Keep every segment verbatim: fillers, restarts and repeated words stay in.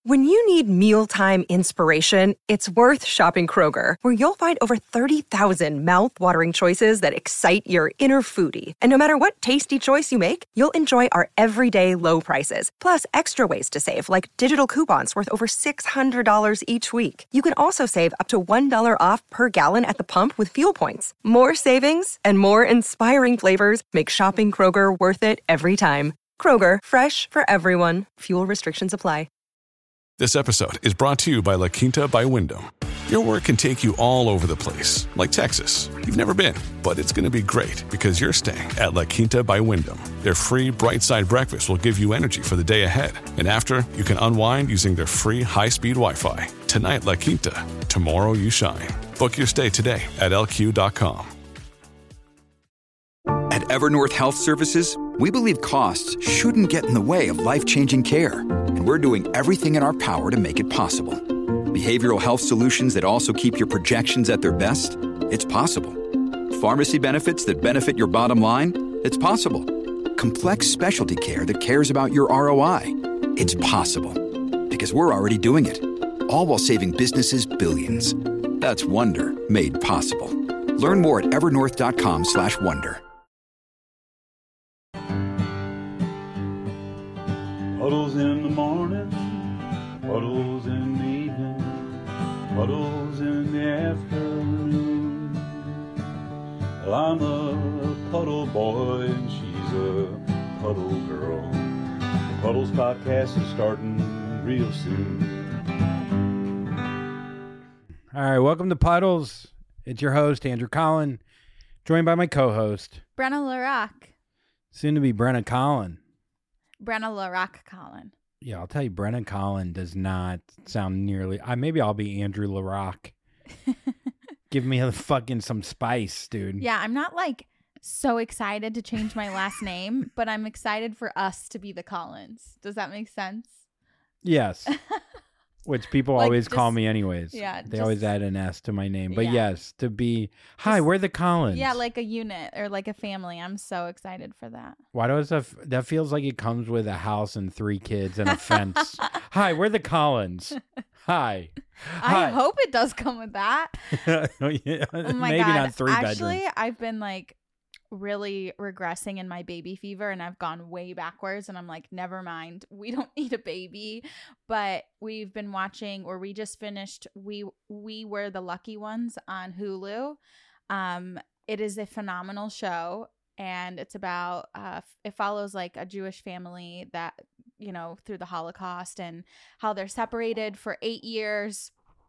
When you need mealtime inspiration, it's worth shopping Kroger, where you'll find over thirty thousand mouth-watering choices that excite your inner foodie. And no matter what tasty choice you make, you'll enjoy our everyday low prices, plus extra ways to save, like digital coupons worth over six hundred dollars each week. You can also save up to one dollar off per gallon at the pump with fuel points. More savings and more inspiring flavors make shopping Kroger worth it every time. Kroger, fresh for everyone. Fuel restrictions apply. This episode is brought to you by La Quinta by Wyndham. Your work can take you all over the place, like Texas. You've never been, but it's going to be great because you're staying at La Quinta by Wyndham. Their free Bright Side breakfast will give you energy for the day ahead. And after, you can unwind using their free high-speed Wi-Fi. Tonight, La Quinta. Tomorrow, you shine. Book your stay today at L Q dot com. At Evernorth Health Services, we believe costs shouldn't get in the way of life-changing care, and we're doing everything in our power to make it possible. Behavioral health solutions that also keep your projections at their best? It's possible. Pharmacy benefits that benefit your bottom line? It's possible. Complex specialty care that cares about your R O I? It's possible. Because we're already doing it. All while saving businesses billions. That's Wonder made possible. Learn more at evernorth.com slash wonder. Puddles in the morning, puddles in the evening, puddles in the afternoon. Well, I'm a puddle boy and she's a puddle girl. The Puddles podcast is starting real soon. All right, welcome to Puddles. It's your host, Andrew Collin, joined by my co-host, Brenna LaRock. soon to be Brenna Collin. Brenna LaRock Collin. Yeah, I'll tell you, Brenna Collin does not sound nearly... I Maybe I'll be Andrew LaRock. Give me a fucking some spice, dude. Yeah, I'm not like so excited to change my last name, but I'm excited for us to be the Collins. Does that make sense? Yes. Which people Like, always just- call me anyways. yeah, They just- always add an S to my name. But Yeah. yes, to be... Hi, Just- we're the Collins. Yeah, like a unit or like a family. I'm so excited for that. Why does that... f- That feels like it comes with a house and three kids and a fence. Hi, we're the Collins. Hi. I Hi. hope it does come with that. Yeah, Oh my maybe God. not three Actually, bedrooms. I've been like really regressing in my baby fever and I've gone way backwards and I'm like, never mind. We don't need a baby. But we've been watching, or we just finished We We Were the Lucky Ones on Hulu. Um, it is a phenomenal show. And it's about, uh, it follows like a Jewish family that, you know, through the Holocaust and how they're separated for eight years.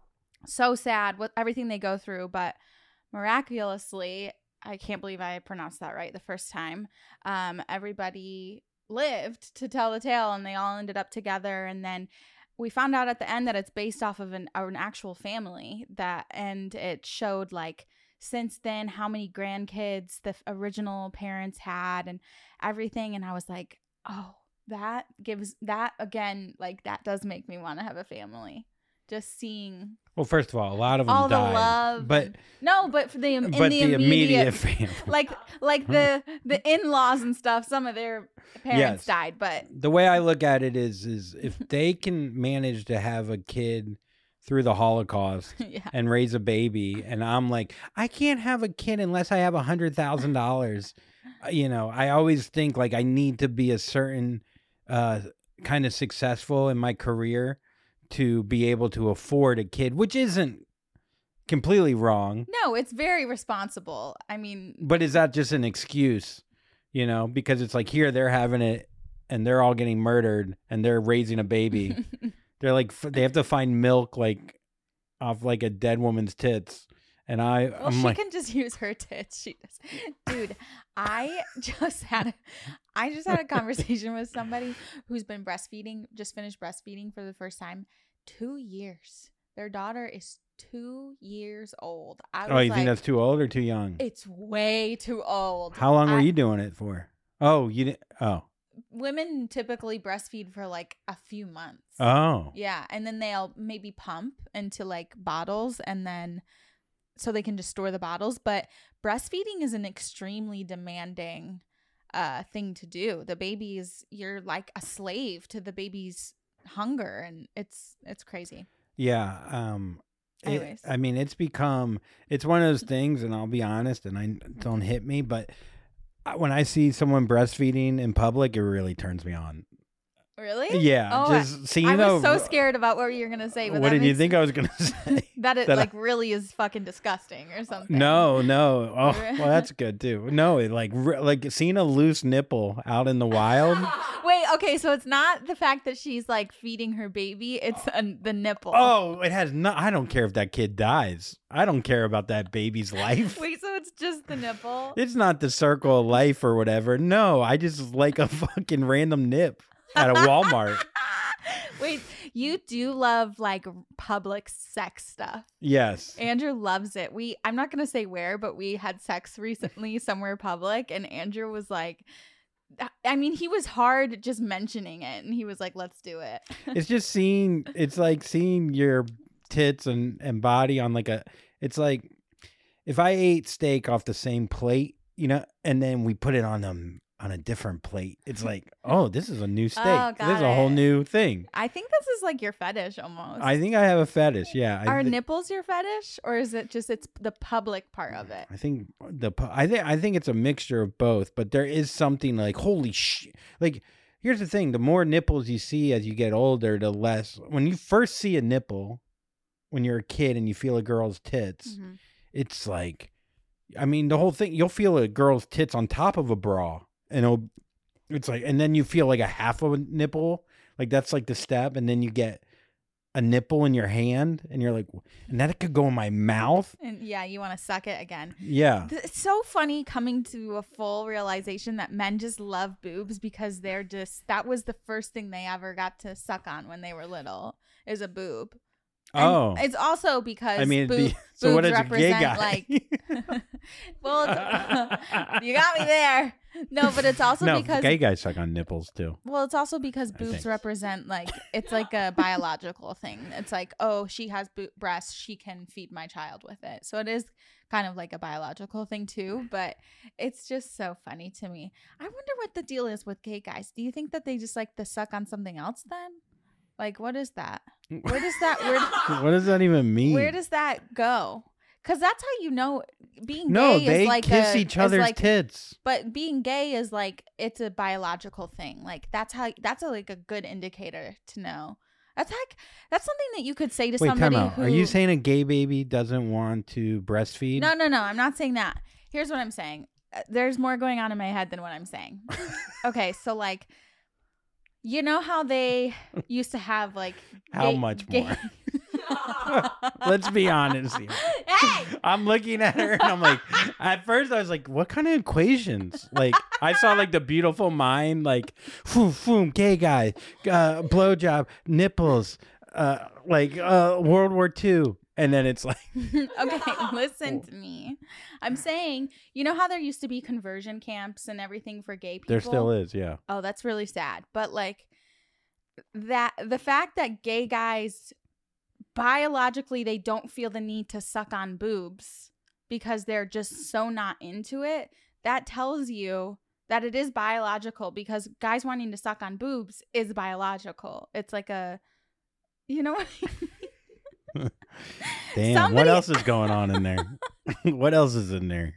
So sad with everything they go through. But miraculously, I can't believe I pronounced that right the first time. Um, everybody lived to tell the tale and they all ended up together. And then we found out at the end that it's based off of an, an actual family that, and it showed like, since then, how many grandkids the original parents had and everything. And I was like, oh, that gives that again, like that does make me want to have a family. Just seeing Well, first of all, a lot of them all the died. love. But and- no, but for the, in but the, the immediate, immediate family. like like the, the in-laws and stuff, some of their parents Yes. died, but the way I look at it is, is if they can manage to have a kid through the Holocaust yeah. and raise a baby, and I'm like, I can't have a kid unless I have a hundred thousand dollars. You know, I always think like I need to be a certain uh, kind of successful in my career to be able to afford a kid, which isn't completely wrong. No, it's very responsible. I mean, But is that just an excuse? You know, because it's like here they're having it and they're all getting murdered and they're raising a baby. They're like, f- they have to find milk like off like a dead woman's tits. And I, well, I'm she like, can just use her tits. She does. Dude, I just had a, I just had a conversation with somebody who's been breastfeeding, just finished breastfeeding for the first time. Two years. Their daughter is two years old. I was oh, you like, think that's too old or too young? it's way too old. How long were I- you doing it for? Oh, you didn't. Oh, Women typically breastfeed for like a few months. oh, Yeah, and then they'll maybe pump into like bottles and then so they can just store the bottles. But breastfeeding is an extremely demanding uh, thing to do. The baby is, you're like a slave to the baby's hunger, and it's it's crazy. Yeah. Um, it- Anyways. I mean, it's become, it's one of those things, and I'll be honest, and I don't hit me, but I- when I see someone breastfeeding in public, it really turns me on. Really? Yeah. Oh, just seeing I was a- so scared about what you were gonna say. But What that did you makes- think I was going to say? that it That I- like really is fucking disgusting or something. No, no. Oh, well, that's good too. No, it like re- like seeing a loose nipple out in the wild. Wait, okay, so it's not the fact that she's like feeding her baby; it's a, the nipple. Oh, it has no. I don't care if that kid dies. I don't care about that baby's life. Wait, so it's just the nipple? It's not the circle of life or whatever. No, I just like a fucking random nip at a Walmart. Wait, you do love like public sex stuff. Yes. Andrew loves it. We I'm not gonna say where, but we had sex recently somewhere public, and Andrew was like, I mean, he was hard just mentioning it, and he was like, "Let's do it." It's just seeing. It's like seeing your tits and and body on like a. It's like if I ate steak off the same plate, you know, and then we put it on them on a different plate. It's like, oh, this is a new steak. Oh, this got is a whole it. new thing. I think this is like your fetish almost. I think I have a fetish. Yeah. I Are thi- nipples your fetish, or is it just it's the public part of it? I think the pu- I think I think it's a mixture of both, but there is something like holy shit. Like here's the thing: the more nipples you see as you get older, the less. When you first see a nipple, when you're a kid and you feel a girl's tits, Mhm. it's like, I mean, the whole thing. You'll feel a girl's tits on top of a bra, and it'll, it's like, and then you feel like a half of a nipple, like that's like the step, and then you get a nipple in your hand, and you're like, and that could go in my mouth. And yeah, you want to suck it again. Yeah. Th- It's so funny coming to a full realization that men just love boobs because they're just that was the first thing they ever got to suck on when they were little is a boob. And Oh. it's also because I mean, boob, the, so what boobs is a gay represent guy? like. Well, it's, you got me there. No, but it's also no, because gay guys suck on nipples too. well, it's also because I boobs think. represent like it's like a biological thing. It's like, oh, she has bo- breasts, she can feed my child with it. So it is kind of like a biological thing too. But it's just so funny to me. I wonder what the deal is with gay guys. Do you think that they just like to suck on something else then? Like, what is that? Where does that where What does that even mean? where does that go? Because that's how you know being no, gay they is like kiss a, each is other's like, tits. but being gay is like it's a biological thing. Like that's how that's a, like a good indicator to know. That's like that's something that you could say to Wait, somebody time out. who. Are you saying a gay baby doesn't want to breastfeed? No, no, no. I'm not saying that. Here's what I'm saying. Uh, There's more going on in my head than what I'm saying. Okay, so like, you know how they used to have like How gay- much gay- more? Let's be honest here. Hey! I'm looking at her and I'm like, at first I was like, what kind of equations? Like, I saw like the Beautiful Mind, like, boom, boom, gay guy, uh, blowjob, nipples, uh, like uh, World War Two. And then it's like, Okay, listen to me. I'm saying, you know how there used to be conversion camps and everything for gay people? there still is, yeah. Oh, that's really sad. But like that the fact that gay guys biologically they don't feel the need to suck on boobs because they're just so not into it, that tells you that it is biological because guys wanting to suck on boobs is biological. It's like a you know what I mean? Damn, Somebody- what else is going on in there? What else is in there?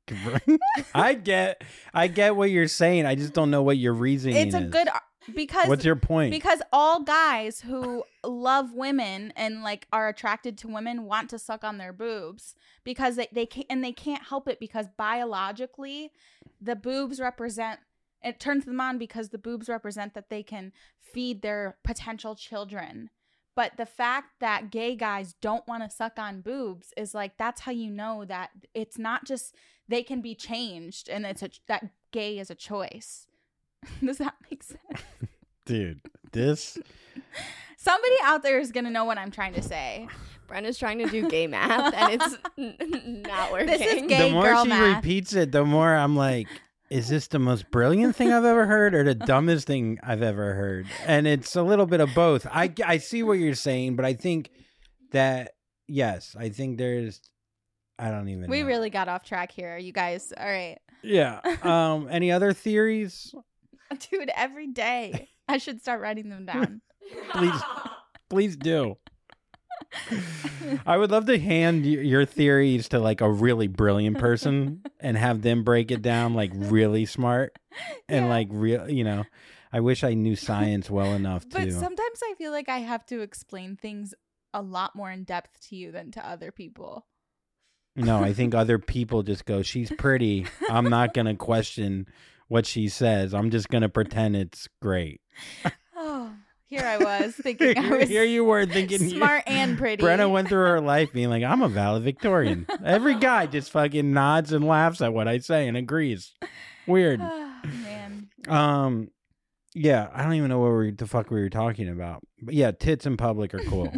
I get, I get what you're saying. I just don't know what your reasoning It's a is. good because What's your point? Because all guys who love women and like are attracted to women want to suck on their boobs because they, they can't and they can't help it because biologically the boobs represent it turns them on because the boobs represent that they can feed their potential children. But the fact that gay guys don't want to suck on boobs is like that's how you know that it's not just they can be changed and it's a that gay is a choice. Does that make sense? Dude, this Somebody out there is gonna know what I'm trying to say. Brenda's trying to do gay math and it's n- not working. This is gay the more girl she math. repeats it, the more I'm like, is this the most brilliant thing I've ever heard or the dumbest thing I've ever heard? And it's a little bit of both. I, I see what you're saying, but I think that, yes, I think there's, I don't even We know. really got off track here, you guys. All right. Yeah. Um. Any other theories? Dude, every day I should start writing them down. Please, please do. I would love to hand y- your theories to like a really brilliant person and have them break it down like really smart and Yeah. like real, you know. I wish I knew science well enough But to. sometimes I feel like I have to explain things a lot more in depth to you than to other people. No, I think other people just go, she's pretty. I'm not going to question what she says. I'm just going to pretend it's great. Oh, here I was thinking I was Here you were thinking you- smart and pretty. Brenna went through her life being like, I'm a valedictorian. Every guy just fucking nods and laughs at what I say and agrees. Weird. Oh, man. Um, yeah, I don't even know what we, the fuck we were talking about. But yeah, tits in public are cool.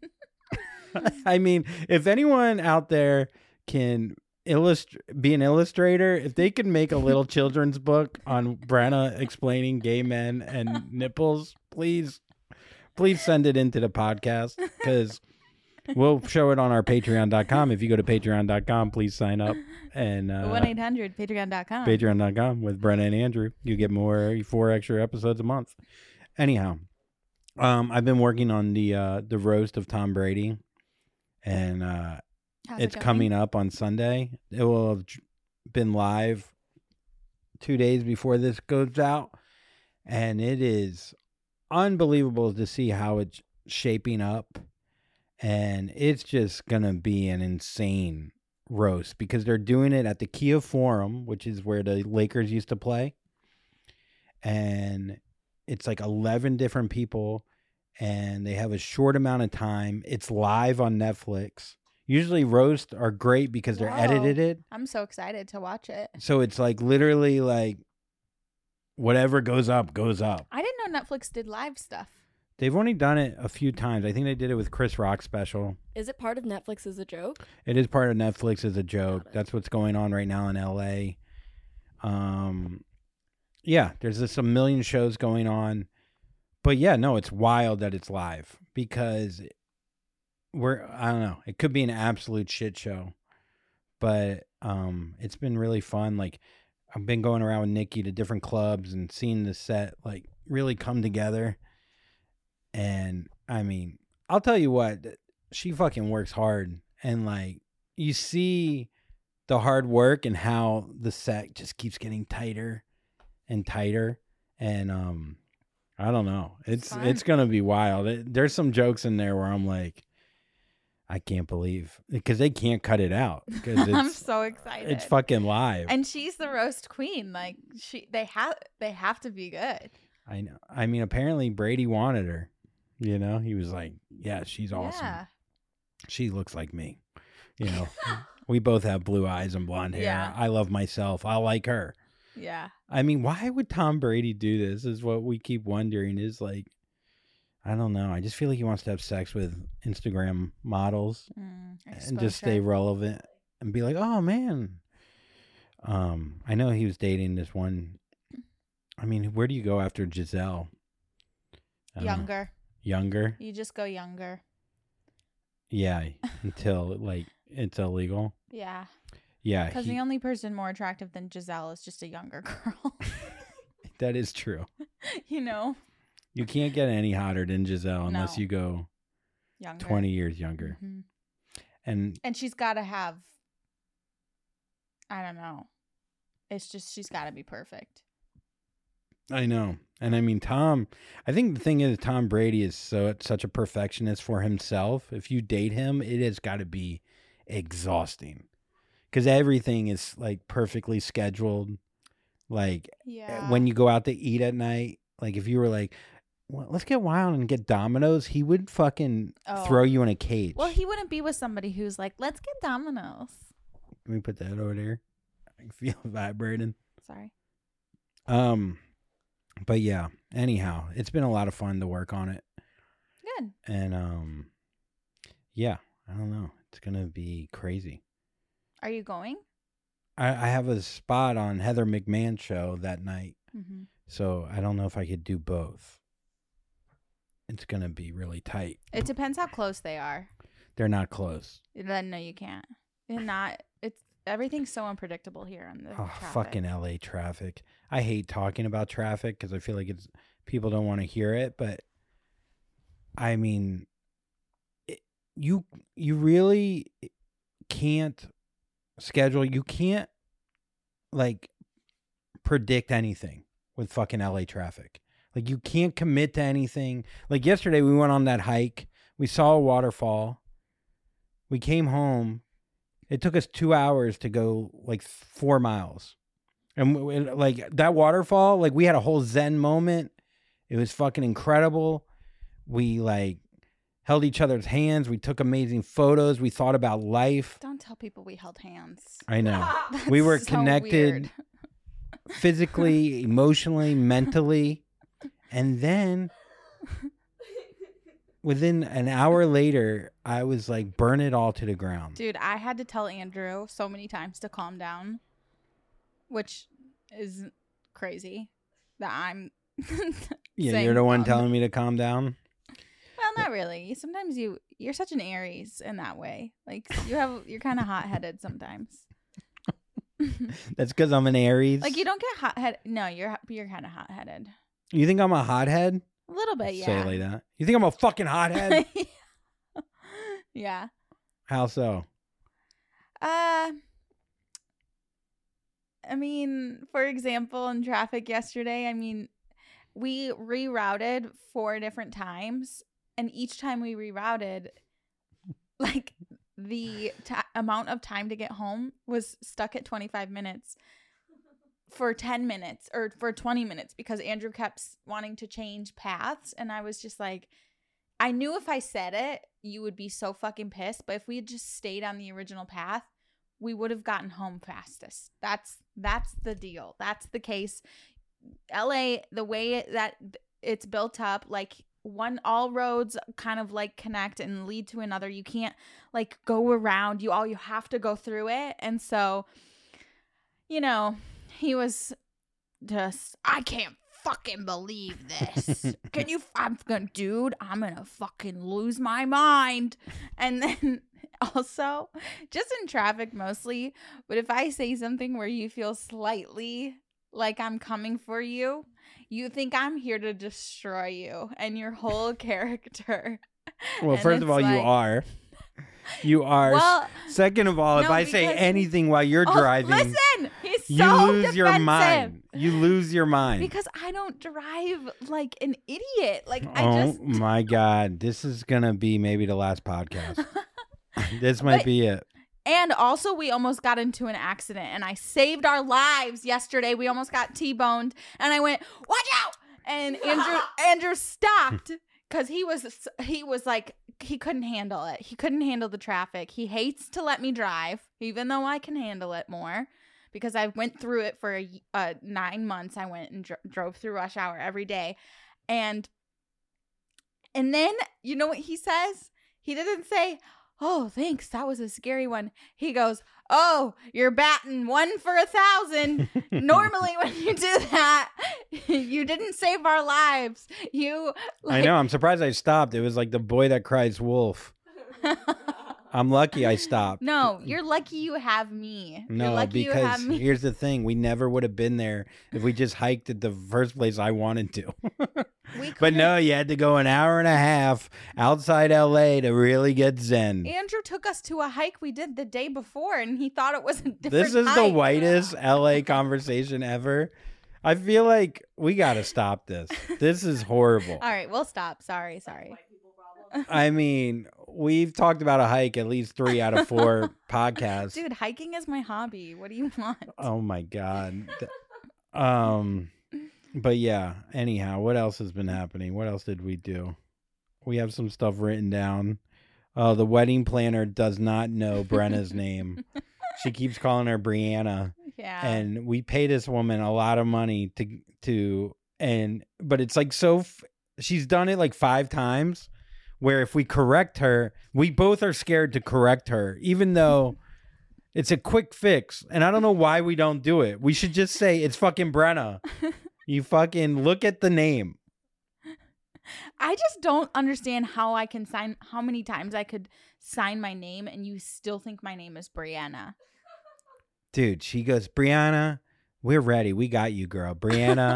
I mean, if anyone out there can illust- be an illustrator, if they could make a little children's book on Brenna explaining gay men and nipples, please, please send it into the podcast because we'll show it on our patreon dot com. If you go to patreon dot com, please sign up. And uh, one eight hundred patreon dot com. patreon dot com with Brenna and Andrew. You get more, four extra episodes a month. Anyhow, um, I've been working on the uh, the roast of Tom Brady. And uh, How's it it's going? coming up on Sunday. It will have j- been live two days before this goes out. And it is unbelievable to see how it's shaping up. And it's just going to be an insane roast because they're doing it at the Kia Forum, which is where the Lakers used to play. And it's like eleven different people. And they have a short amount of time. It's live on Netflix. Usually roasts are great because they're Whoa. edited. I'm so excited to watch it. So it's like literally like whatever goes up, goes up. I didn't know Netflix did live stuff. They've only done it a few times. I think they did it with Chris Rock's special. Is it part of Netflix as a joke? It is part of Netflix as a joke. Got it. That's what's going on right now in L A. Um, yeah, there's just a million shows going on. But yeah, no, it's wild that it's live because we're, I don't know, it could be an absolute shit show, but um, it's been really fun. Like I've been going around with Nikki to different clubs and seeing the set like really come together. And I mean, I'll tell you what, she fucking works hard and like you see the hard work and how the set just keeps getting tighter and tighter. And, um, I don't know. It's Fun. it's gonna be wild. It, there's some jokes in there where I'm like, I can't believe because they can't cut it out because I'm it's so excited. it's fucking live. And she's the roast queen. Like she, they have, they have to be good. I know. I mean, apparently Brady wanted her. You know, he was like, "Yeah, she's awesome. Yeah. She looks like me." You know, we both have blue eyes and blonde hair. Yeah. I love myself. I like her. Yeah. I mean, why would Tom Brady do this? Is what we keep wondering. Is like, I don't know. I just feel like he wants to have sex with Instagram models Mm, and just stay exposure. relevant and be like, oh man. Um, I know he was dating this one. I mean, where do you go after Giselle? I don't know. Younger. Younger, You just go younger. yeah. Until like it's illegal. Yeah. Yeah, Because he- the only person more attractive than Giselle is just a younger girl. that is true. You know, You can't get any hotter than Giselle unless No. you go younger. twenty years younger. Mhm. And And she's got to have, I don't know. It's just, she's got to be perfect. I know. And I mean, Tom, I think the thing is, Tom Brady is so such a perfectionist for himself. If you date him, it has got to be exhausting because everything is like perfectly scheduled. Like Yeah. when you go out to eat at night, like if you were like, well, let's get wild and get Domino's, he would fucking Oh. throw you in a cage. Well, he wouldn't be with somebody who's like, let's get Domino's. Let me put that over there. I can feel it vibrating. Sorry. Um, but yeah, anyhow, it's been a lot of fun to work on it. Good. And um, yeah, I don't know. It's gonna be crazy. Are you going? I, I have a spot on Heather McMahon's show that night, Mm-hmm. so I don't know if I could do both. It's gonna be really tight. It depends how close they are. They're not close. Then no, you can't. You're not. It's everything's so unpredictable here on the Oh, traffic. fucking L A traffic. I hate talking about traffic because I feel like it's people don't want to hear it, but I mean, it, you you really can't schedule. You can't like predict anything with fucking L A traffic. Like you can't commit to anything. Like yesterday, we went on that hike. We saw a waterfall. We came home. It took us two hours to go like four miles. And we, like that waterfall, like we had a whole Zen moment. It was fucking incredible. We like held each other's hands. We took amazing photos. We thought about life. Don't tell people we held hands. I know. That's We were so connected weird. physically, emotionally, mentally. And then within an hour later, I was like, burn it all to the ground. Dude, I had to tell Andrew so many times to calm down, which is crazy that I'm Yeah, saying you're the one calm telling me to calm down. Well, not really. Sometimes you you're such an Aries in that way. Like you have you're kind of hot-headed sometimes. That's because I'm an Aries. Like you don't get hot-headed. No, you're you're kind of hot-headed. You think I'm a hothead? A little bit, yeah. Say it like that. You think I'm a fucking hothead? Yeah. How so? Uh I mean, for example, in traffic yesterday, I mean, we rerouted four different times, and each time we rerouted, like the t- amount of time to get home was stuck at twenty-five minutes for ten minutes or for twenty minutes because Andrew kept wanting to change paths, and I was just like, I knew if I said it, you would be so fucking pissed, but if we had just stayed on the original path, we would have gotten home fastest. That's that's the deal. That's the case. L A, the way that it's built up, like one, all roads kind of like connect and lead to another. You can't like go around. You all you have to go through it. And so, you know, he was just, I can't fucking believe this. Can you? I'm gonna, dude. I'm gonna fucking lose my mind. And then. Also, just in traffic mostly, but if I say something where you feel slightly like I'm coming for you, you think I'm here to destroy you and your whole character. Well, And first of it's all, you like- are. You are. Well, Second of all, if no, I say because- anything while you're Oh, driving, listen, he's so you lose your defensive. mind. You lose your mind. Because I don't drive like an idiot. Like I oh just my God. This is going to be maybe the last podcast. This might But- be it. And also, we almost got into an accident, and I saved our lives yesterday. We almost got T-boned, and I went, "Watch out!" And Andrew, Andrew stopped because he was he was like he couldn't handle it. He couldn't handle the traffic. He hates to let me drive, even though I can handle it more, because I went through it for a, uh, nine months. I went and dro- drove through rush hour every day, and and then you know what he says? He didn't say, "Oh, thanks. That was a scary one." He goes, "Oh, you're batting one for a thousand." Normally, when you do that, you didn't save our lives. You, like, I know. I'm surprised I stopped. It was like the boy that cries wolf. I'm lucky I stopped. No, you're lucky you have me. you're No, lucky you have because me. here's the thing. We never would have been there if we just hiked at the first place I wanted to. We But no, you had to go an hour and a half outside L A to really get zen. Andrew took us to a hike we did the day before, and he thought it was a different This is the hike. whitest L A conversation ever. I feel like we got to stop this. This is horrible. All right, we'll stop. Sorry, sorry. I mean, we've talked about a hike at least three out of four podcasts. Dude, hiking is my hobby. What do you want? Oh my God. Um, but yeah, anyhow, what else has been happening? What else did we do? We have some stuff written down. Uh, the wedding planner does not know Brenna's name. She keeps calling her Brianna. Yeah. And we pay this woman a lot of money to, to, and, but it's like so, f- she's done it like five times where if we correct her, we both are scared to correct her, even though it's a quick fix. And I don't know why we don't do it. We should just say it's fucking Brenna. You fucking look at the name. I just don't understand how I can sign, how many times I could sign my name and you still think my name is Brianna. Dude, she goes, Brianna, we're ready. We got you, girl. Brianna,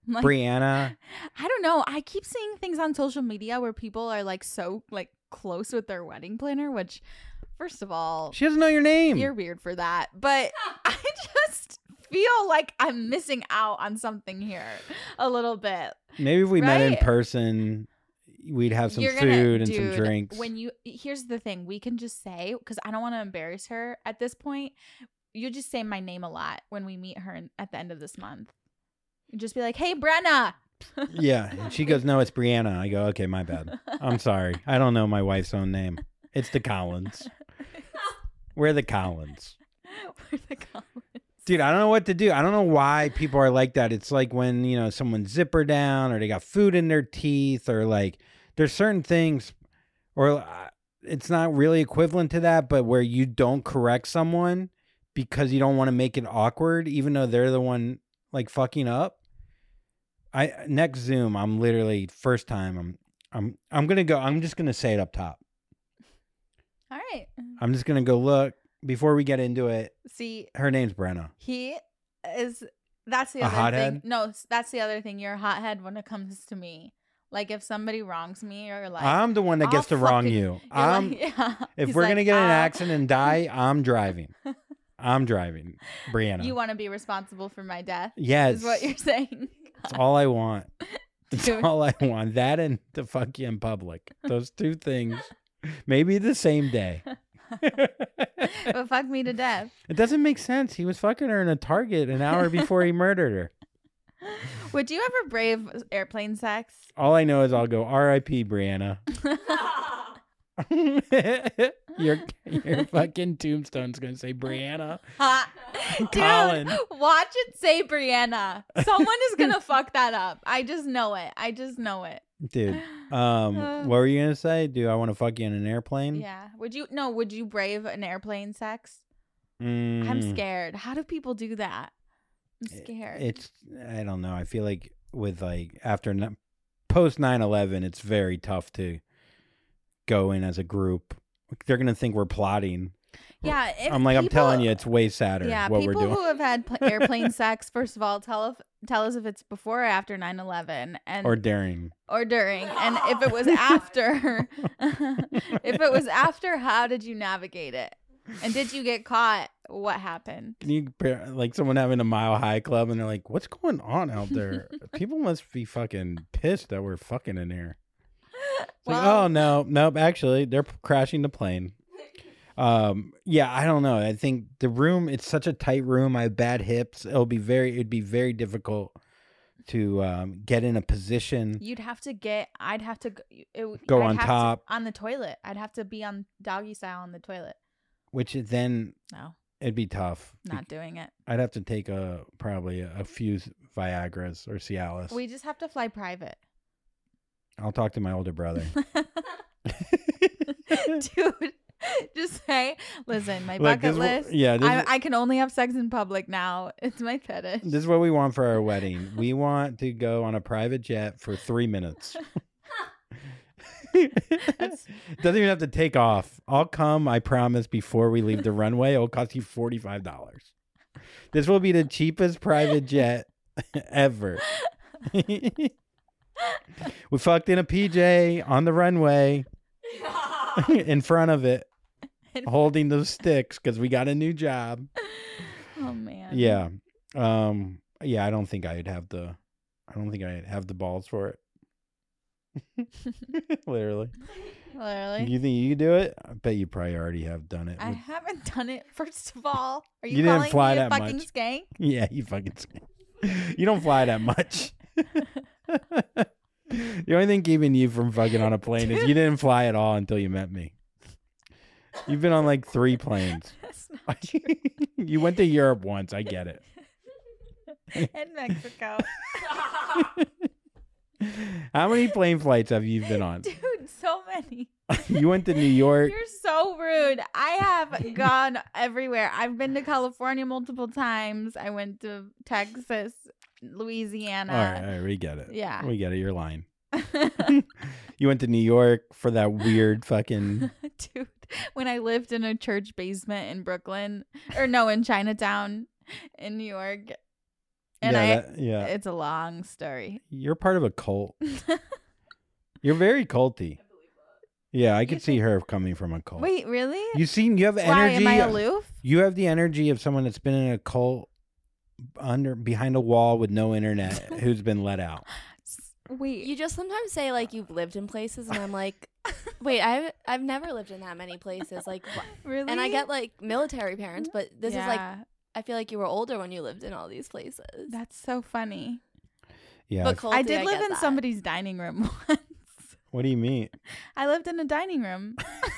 Like, Brianna. I don't know. I keep seeing things on social media where people are like so like close with their wedding planner, which first of all, She doesn't know your name. you're weird for that. But I just feel like I'm missing out on something here a little bit. Maybe if we met in Right? person, we'd have some You're food gonna, and dude, some drinks. When you here's the thing, we can just say, because I don't want to embarrass her at this point. You just say my name a lot when we meet her in, at the end of this month. You just be like, "Hey, Brenna." Yeah. And she goes, no, it's Brianna. I go, okay, my bad. I'm sorry. I don't know my wife's own name. It's the Collins. We're the Collins. We're the Collins. Dude, I don't know what to do. I don't know why people are like that. It's like when, you know, someone zipper down or they got food in their teeth or like there's certain things or uh, it's not really equivalent to that, but where you don't correct someone because you don't want to make it awkward, even though they're the one like fucking up. I next Zoom, I'm literally first time I'm I'm I'm gonna go. I'm just gonna say it up top. All right. I'm just gonna go look before we get into it. See, Her name's Brenna. he is. That's the A other thing. hothead? No, that's the other thing. You're a hothead when it comes to me. Like if somebody wrongs me or like I'm the one that gets I'll to wrong fucking- you. you're I'm like, yeah. if He's we're like, gonna get in an "I'll-" accident and die, I'm driving. I'm driving, Brianna. You want to be responsible for my death? yes, Is what you're saying? that's all I want. That's Dude. all I want. That and to fuck you in public. Those two things, maybe the same day. But fuck me to death. It doesn't make sense. He was fucking her in a Target an hour before he murdered her. Would you ever brave airplane sex? All I know is I'll go R I P Brianna. your your fucking tombstone's gonna say Brianna. Dude, Colin. watch it say Brianna. Someone is gonna fuck that up. I just know it. I just know it. Dude. Um what were you gonna say? Do I want to fuck you in an airplane? Yeah. Would you? No. Would you brave an airplane sex? Mm, I'm scared. How do people do that? I'm scared. It's I don't know. I feel like with like after n- post nine eleven, it's very tough to go in as a group. They're gonna think we're plotting. yeah. If I'm like I'm people- telling you, it's way sadder Yeah, what we're people doing. who have had pl- airplane sex, first of all, tell if, tell us if it's before or after nine eleven, and or daring. or during, and if it was after, if it was after, how did you navigate it? And did you get caught? What happened? Can you compare like someone having a mile high club and they're like, what's going on out there? People must be fucking pissed that we're fucking in here. It's like, Well- oh no, nope, actually they're p- crashing the plane. Um yeah, I don't know. I think the room, it's such a tight room. I have bad hips. It'll be very it'd be very difficult to um, get in a position. You'd have to get. I'd have to go, it, Go I'd on have to- top. on the toilet. I'd have to be on doggy style on the toilet. Which is then No, it'd be tough. not doing it. I'd have to take a probably a, a few Viagra's or Cialis. We just have to fly private. I'll talk to my older brother. Dude, just say, listen, my Look, bucket this is what- list. yeah, this I, is- I can only have sex in public now. It's my fetish. This is what we want for our wedding. We want to go on a private jet for three minutes. That's- Doesn't even have to take off. I'll come, I promise, before we leave the runway. It'll cost you forty-five dollars. This will be the cheapest private jet ever. We fucked in a P J on the runway in front of it, holding those sticks because we got a new job. Oh man. Yeah. Um, yeah, I don't think I'd have the I don't think I'd have the balls for it. Literally. Literally. You think you could do it? I bet you probably already have done it. I with- haven't done it. First of all, are you, You didn't calling fly me a that fucking much. skank? Yeah, you fucking you don't fly that much. The only thing keeping you from fucking on a plane is you didn't fly at all until you met me. You've been on like three planes. That's not true. You went to Europe once. I get it. In Mexico. How many plane flights have you been on? Dude, so many. You went to New York. You're so rude. I have gone everywhere. I've been to California multiple times. I went to Texas, Louisiana. All right, all right, we get it. Yeah. We get it. You're lying. You went to New York for that weird fucking. Dude, when I lived in a church basement in Brooklyn, or no, in Chinatown in New York, And yeah, I, that- yeah. it's a long story. You're part of a cult. You're very culty. Yeah, I could see think- her coming from a cult. Wait, really? You seem you have Why energy. am I aloof? You have the energy of someone that's been in a cult under behind a wall with no internet who's been let out. Wait, You just sometimes say like you've lived in places, and I'm like, wait, I've I've never lived in that many places. Like, wh- really? and I get like military parents, but this is like Yeah, I feel like you were older when you lived in all these places. that's so funny. Yeah. But I culty, did live get in that. somebody's dining room once. what do you mean? I lived in a dining room.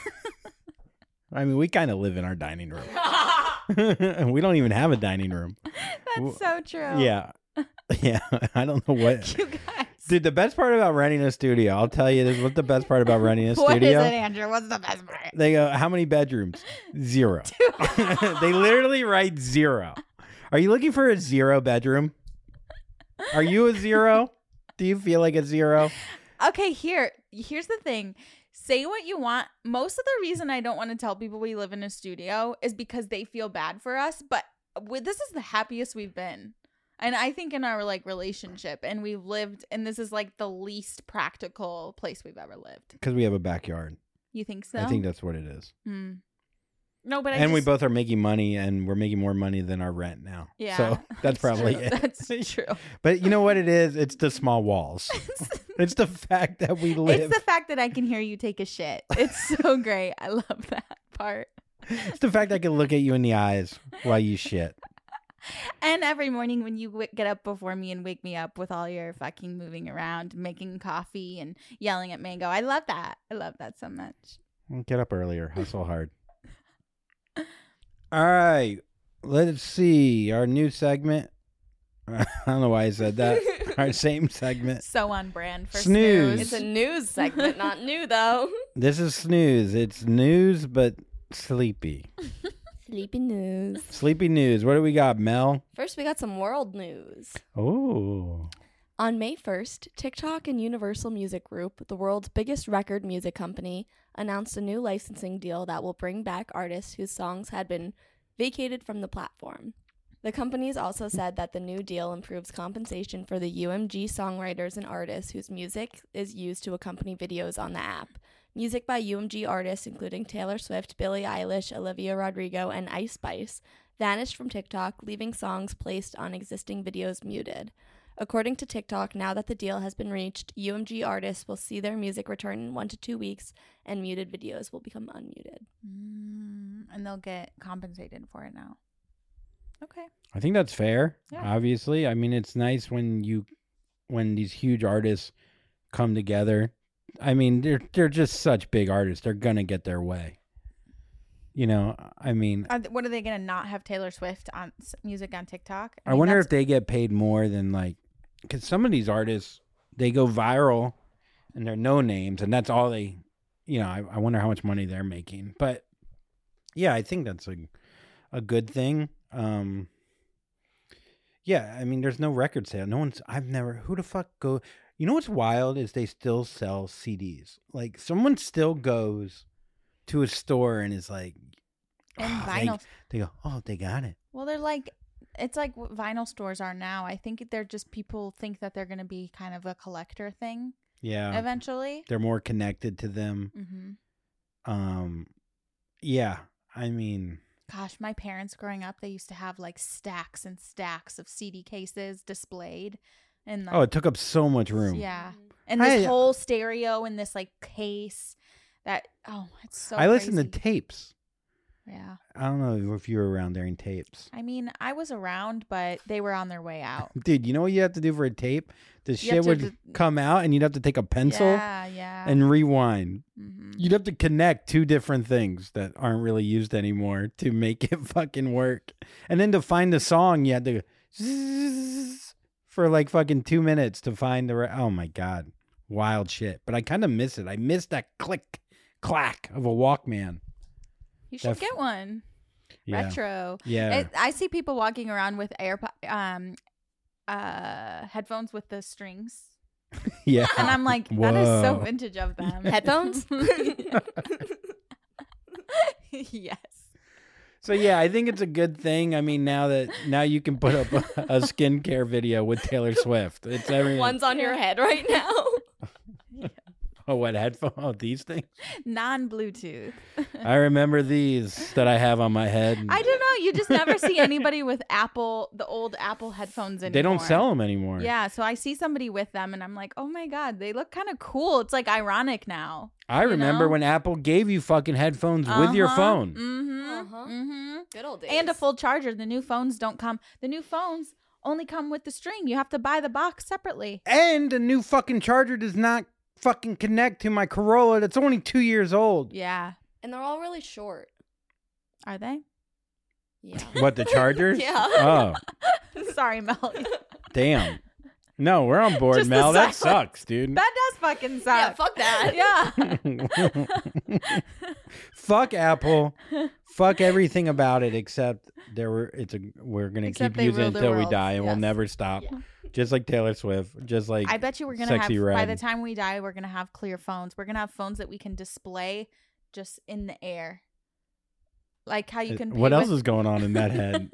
I mean, we kind of live in our dining room. We don't even have a dining room. That's so true. Yeah. Yeah. I don't know what. You guys. Dude, the best part about renting a studio, I'll tell you this. What's the best part about renting a What is studio? it, Andrew? What's the best part? They go, how many bedrooms? Zero. They literally write zero. Are you looking for a zero bedroom? Are you a zero? Do you feel like a zero? Okay, here. Here's the thing. Say what you want. Most of the reason I don't want to tell people we live in a studio is because they feel bad for us. But with, this is the happiest we've been. And I think in our like relationship, and we've lived, and this is like the least practical place we've ever lived. Because we have a backyard. You think so? I think that's what it is. Hmm. No, but I and we just- both are making money, and we're making more money than our rent now. Yeah, So that's probably true. it. That's true. But you know what it is? It's the small walls. It's the fact that we live. It's the fact that I can hear you take a shit. It's so great. I love that part. It's the fact I can look at you in the eyes while you shit. And every morning when you w- get up before me and wake me up with all your fucking moving around, making coffee and yelling at Mango. I love that. I love that so much. Get up earlier. Hustle hard. All right. Let's see. Our new segment. I don't know why I said that. Our same segment. So on brand for Snooze. snooze. It's a news segment, not new though. This is snooze. It's news, but sleepy. Sleepy news. Sleepy news. What do we got, Mel? First, we got some world news. Oh. On May first, TikTok and Universal Music Group, the world's biggest record music company, announced a new licensing deal that will bring back artists whose songs had been vacated from the platform. The companies also said that the new deal improves compensation for the U M G songwriters and artists whose music is used to accompany videos on the app. Music by U M G artists including Taylor Swift, Billie Eilish, Olivia Rodrigo, and Ice Spice vanished from TikTok, leaving songs placed on existing videos muted. According to TikTok, now that the deal has been reached, U M G artists will see their music return in one to two weeks, and muted videos will become unmuted. Mm, and they'll get compensated for it now. Okay. I think that's fair. Yeah. Obviously. I mean, it's nice when you when these huge artists come together. I mean, they're they're just such big artists. They're gonna get their way. You know, I mean, Are th- what are they going to not have Taylor Swift on s- music on TikTok? I mean, wonder that's- if they get paid more than like, because some of these artists, they go viral and they're no names, and that's all they, you know, I, I wonder how much money they're making. But yeah, I think that's a, a good thing. Um, yeah, I mean, there's no record sale. No one's, I've never, who the fuck go, you know what's wild is they still sell C Ds. Like, someone still goes to a store and is like, And "Oh, they- vinyl. They go, oh, they got it. Well, they're like, it's like what vinyl stores are now. I think they're just, people think that they're going to be kind of a collector thing Yeah. eventually. They're more connected to them. Mm-hmm. Um, yeah, I mean, Gosh, my parents growing up, they used to have like stacks and stacks of C D cases displayed. And like, oh, it took up so much room. yeah. And this I- whole stereo in this like case that, oh, it's so I listened to crazy. tapes. Yeah. I don't know if you were around during tapes. I mean, I was around, but they were on their way out. Dude, you know what you have to do for a tape? The You shit have to would d- come out and you'd have to take a pencil Yeah, yeah. and rewind. Mhm. You'd have to connect two different things that aren't really used anymore to make it fucking work. And then to find the song, you had to zzz for like fucking two minutes to find the right. Oh my God. Wild shit. But I kind of miss it. I miss that click, clack of a Walkman. You should Def- get one. Yeah. Retro. Yeah. It, I see people walking around with AirPod, um, uh, headphones with the strings, Yeah. and I'm like, that is so Whoa. vintage of them. Headphones? Yes. So yeah, I think it's a good thing. I mean, now that now you can put up a, a skincare video with Taylor Swift. It's everything. One's on your head right now. Oh, what headphone? Oh, these things. Non-Bluetooth. I remember these that I have on my head. I don't know. You just never see anybody with Apple, the old Apple headphones anymore. They don't sell them anymore. Yeah, so I see somebody with them, and I'm like, oh my god, they look kind of cool. It's like ironic now. I remember know? when Apple gave you fucking headphones with your Uh-huh. phone. Mm-hmm. Uh-huh. Mm-hmm. Good old days. And a full charger. The new phones don't come. The new phones only come with the string. You have to buy the box separately. And a new fucking charger does not fucking connect to my Corolla that's only two years old. Yeah. And they're all really short. Are they? Yeah. What, the chargers? Yeah. Oh, Sorry, Mel. damn. No, we're on board, Just the Mel. That silence. sucks, dude. That does fucking Yeah, suck. fuck that. Yeah. Fuck Apple. Fuck everything about it except there were it's a we're gonna Except keep they using rule it the until we world. die and we'll Yes. never stop. Yeah. Just like Taylor Swift. Just like I bet you we're gonna Sexy have Red. by the time we die, we're gonna have clear phones. We're gonna have phones that we can display just in the air, like how you can. Pay What else with- is going on in that head?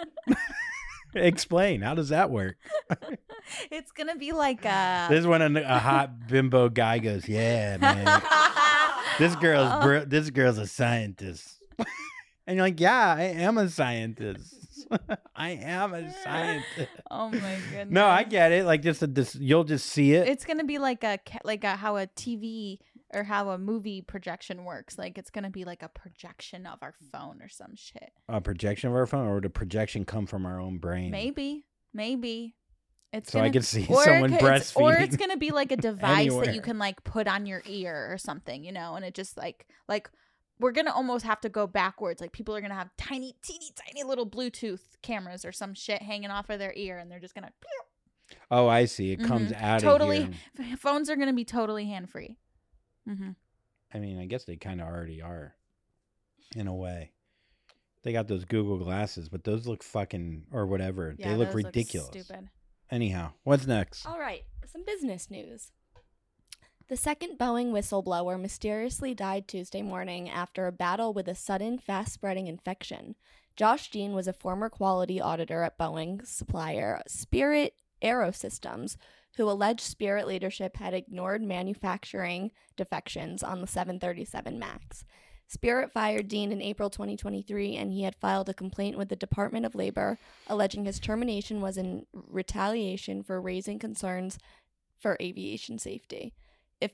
Explain. How does that work? It's gonna be like uh This is when a, a hot bimbo guy goes, "Yeah, man, this girl's Oh. br- this girl's a scientist," and you're like, "Yeah, I am a scientist. I am a scientist." Oh my goodness. No, I get it. Like just a, this, you'll just see it. It's gonna be like a ca- like a how a T V or how a movie projection works. Like it's gonna be like a projection of our phone or some shit. A projection of our phone, or would a projection come from our own brain? Maybe, maybe. It's So I gonna, could see or it someone could- it's- Or breastfeeding it's gonna be like a device that anywhere. you can like put on your ear or something, you know, and it just like like we're gonna almost have to go backwards. Like people are gonna have tiny, teeny, tiny little Bluetooth cameras or some shit hanging off of their ear, and they're just gonna Oh, I see. It comes Mhm. out totally. of here. f- Phones are gonna be totally hand free. Mm-hmm. I mean, I guess they kind of already are, in a way. They got those Google glasses, but those look fucking or whatever. Yeah, they look those ridiculous. stupid. Anyhow, what's next? All right, some business news. The second Boeing whistleblower mysteriously died Tuesday morning after a battle with a sudden, fast-spreading infection. Josh Jean was a former quality auditor at Boeing's supplier, Spirit Aerosystems, who alleged Spirit leadership had ignored manufacturing defections on the seven thirty-seven MAX. Spirit fired Dean in April twenty twenty-three, and he had filed a complaint with the Department of Labor, alleging his termination was in retaliation for raising concerns for aviation safety. If,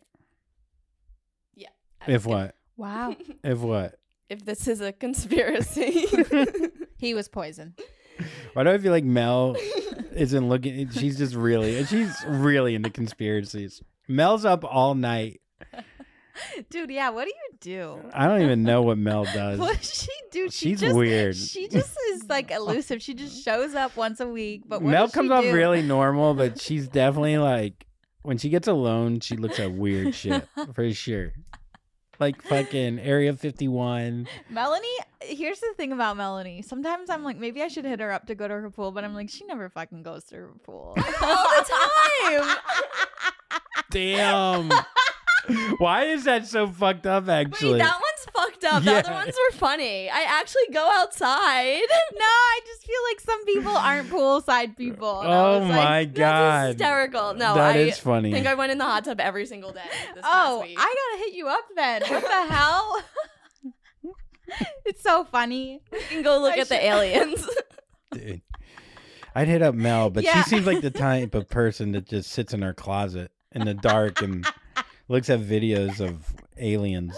yeah. I If was gonna- what? Wow. If what? If this is a conspiracy. He was poisoned. Why do I feel like Mel isn't looking? She's just really, she's really into conspiracies. Mel's up all night. Dude, yeah, what do you do? I don't even know what Mel does. What does she do? She She's just, weird. She just is like elusive. She just shows up once a week. But what Mel does she comes off do? really normal, but she's definitely like, when she gets alone, she looks at weird shit for sure. Like fucking Area fifty-one. Melanie, here's the thing about Melanie. Sometimes I'm like, maybe I should hit her up to go to her pool, but I'm like, she never fucking goes to her pool. All the time. Damn. Why is that so fucked up, actually? Wait, that one's fucked up. The Yeah. other ones were funny. I actually go outside. No, I just feel like some people aren't poolside people. And I Oh was my like, god. That's hysterical. No, That I is funny. think I went in the hot tub every single day this oh, past week. I gotta hit you up then. What the hell? It's so funny. We can go look I at the should- aliens. Dude. I'd hit up Mel, but Yeah. she seems like the type of person that just sits in her closet in the dark and looks at videos of aliens.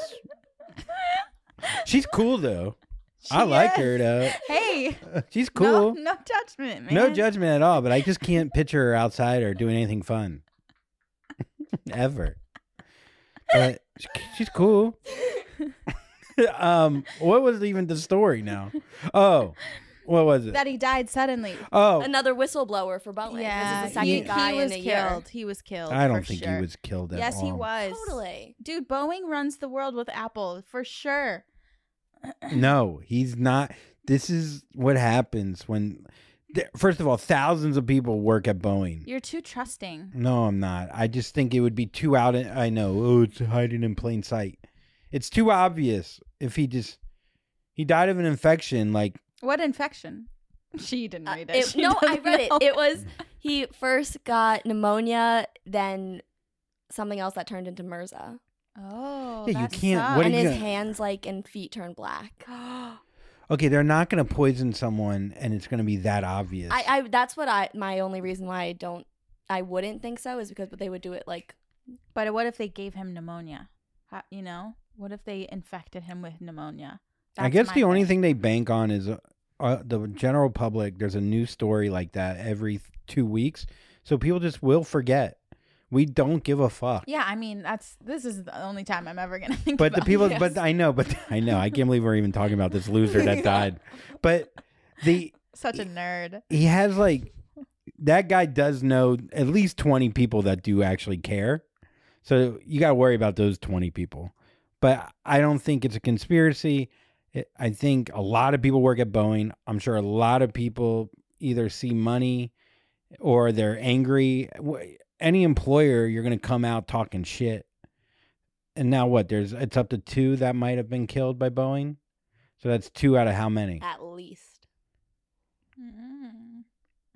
She's cool though. I She like is. her though. Hey, She's no, cool. no judgment, man. No judgment at all, but I just can't picture her outside or doing anything fun. Ever. But sh- she's cool. um, what was even the story now? Oh, what was it? That he died suddenly. Oh, Another whistleblower for Boeing. Yeah, this is the second he, guy he was in a killed. year. He was killed. I don't for think sure. he was killed at Yes, all. he was. Totally. Dude, Boeing runs the world with Apple for sure. No, he's not. This is what happens when, th- first of all, thousands of people work at Boeing. You're too trusting. No, I'm not. I just think it would be too out. In, I know. Oh, it's hiding in plain sight. It's too obvious if he just, he died of an infection. Like, What infection? She didn't Uh, read it. it She no, I doesn't read it. know. It was he first got pneumonia, then something else that turned into MRSA, Oh, Yeah, you that can't- what and are you his gonna- hands like and feet turned black. sucks. Okay, they're not going to poison someone, and it's going to be that obvious. I, I that's what I my only reason why I don't I wouldn't think so is because they would do it like But what if they gave him pneumonia? How, you know, what if they infected him with pneumonia? I That's guess my the only thing. thing they bank on is uh, uh, the general public. There's a new story like that every th- two weeks, so people just will forget. We don't give a fuck. Yeah, I mean, that's this is the only time I'm ever gonna think. But the about people, this. but I know, but I know, I can't believe we're even talking about this loser that died. But the Such a nerd. he has like that guy does know at least twenty people that do actually care. So you got to worry about those twenty people. But I don't think it's a conspiracy. It, I think a lot of people work at Boeing. I'm sure a lot of people either see money or they're angry. W- Any employer, you're going to come out talking shit. And now what? There's it's up to two that might have been killed by Boeing. So that's two out of how many? at least. Mm.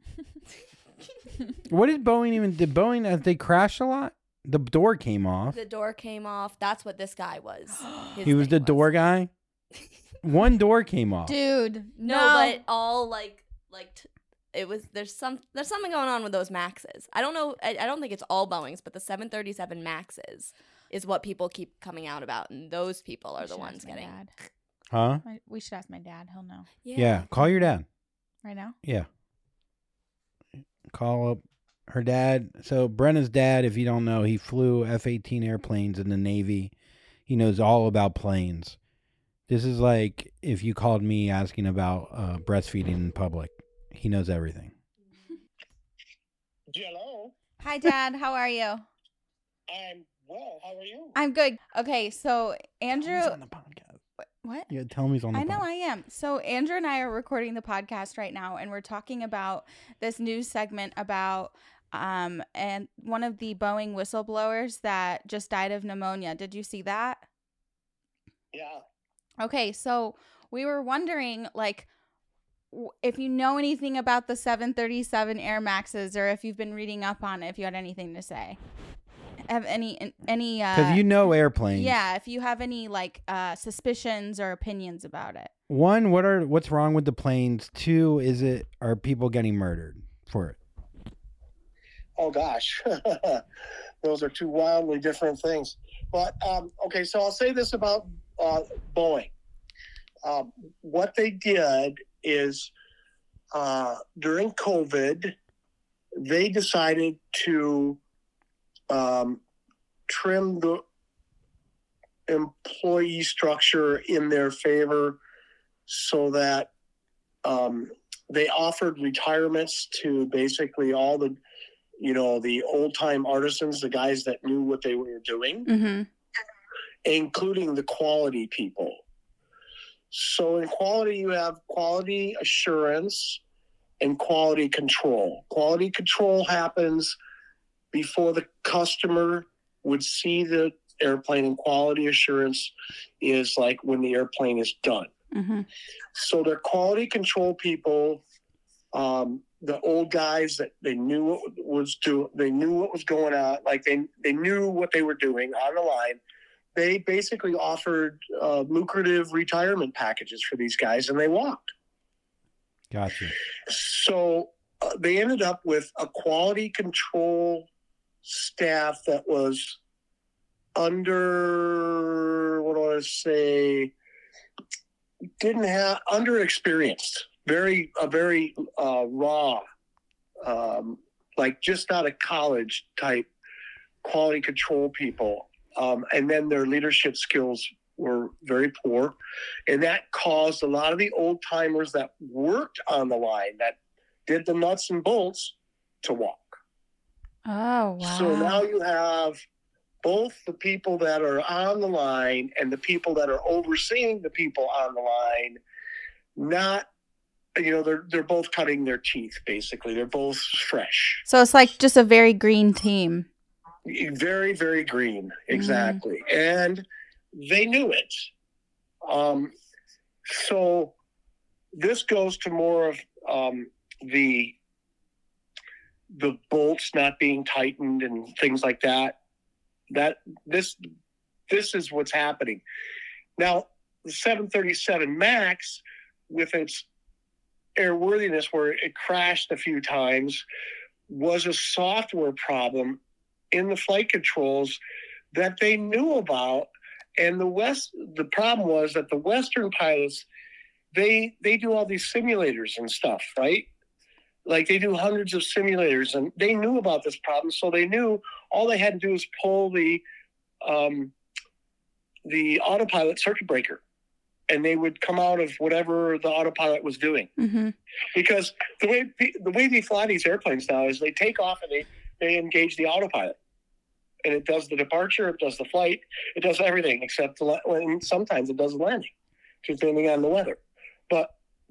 What did Boeing even did Boeing have they crashed a lot? The door came off. The door came off. That's what this guy was. His He was thing the door guy. One door came off. Dude, No, no, but all like like t- it was there's some there's something going on with those Maxes. I don't know. I, I don't think it's all Boeings, but the seven thirty-seven Maxes is what people keep coming out about, and those people are We the should ones ask my getting. dad. Huh? My- We should ask my dad. He'll know Yeah. Call your dad. right now. Yeah. Call up her dad. So Brenna's dad, if you don't know, he flew F eighteen airplanes in the Navy. He knows all about planes. This is like if you called me asking about uh, breastfeeding in public. He knows everything. Hello. Hi, Dad. How are you? I'm well. How are you? I'm good. Okay, so Andrew. Tell me he's on the podcast. What? Yeah, tell me he's on the I know podcast. I am. So Andrew and I are recording the podcast right now, and we're talking about this news segment about um and one of the Boeing whistleblowers that just died of pneumonia. Did you see that? Yeah. Okay, so we were wondering, like, w- if you know anything about the seven thirty-seven Air Maxes, or if you've been reading up on it, if you had anything to say. Have any any uh Because you know airplanes. yeah, if you have any like uh suspicions or opinions about it. One, what are what's wrong with the planes? Two, is it are people getting murdered for it? Oh gosh, those are two wildly different things. But um, okay, so I'll say this about uh, Boeing. Um, what they did is uh, during COVID, they decided to um, trim the employee structure in their favor so that um, they offered retirements to basically all the, you know, the old time artisans, the guys that knew what they were doing, Mm-hmm. including the quality people. So in quality, you have quality assurance and quality control. Quality control happens before the customer would see the airplane, and quality assurance is like when the airplane is done. Mm-hmm. So the quality control people, um, the old guys that they knew what was do, they knew what was going on, like they they knew what they were doing on the line. They basically offered uh, lucrative retirement packages for these guys, and they walked. Gotcha. So uh, they ended up with a quality control staff that was under, what do I say, didn't have, underexperienced, very, a very uh, raw, um, like just out of college type quality control people. Um, and then their leadership skills were very poor. And that caused a lot of the old timers that worked on the line, that did the nuts and bolts, to walk. Oh, wow. So now you have both the people that are on the line and the people that are overseeing the people on the line, not, you know, they're they're both cutting their teeth, basically. They're both fresh. So it's like just a very green team. Very, very green. Exactly. And they knew it. Um, so this goes to more of um, the the bolts not being tightened and things like that. That this this is what's happening now. The seven thirty-seven MAX, with its airworthiness, where it crashed a few times, was a software problem in the flight controls that they knew about. And the West, the problem was that the Western pilots, they they do all these simulators and stuff, right? Like they do hundreds of simulators, and they knew about this problem. So they knew all they had to do was pull the um, the autopilot circuit breaker, and they would come out of whatever the autopilot was doing. Mm-hmm. Because the way the way they fly these airplanes now is they take off and they, they engage the autopilot. And it does the departure, it does the flight, it does everything except the, and sometimes it does the landing, depending on the weather. But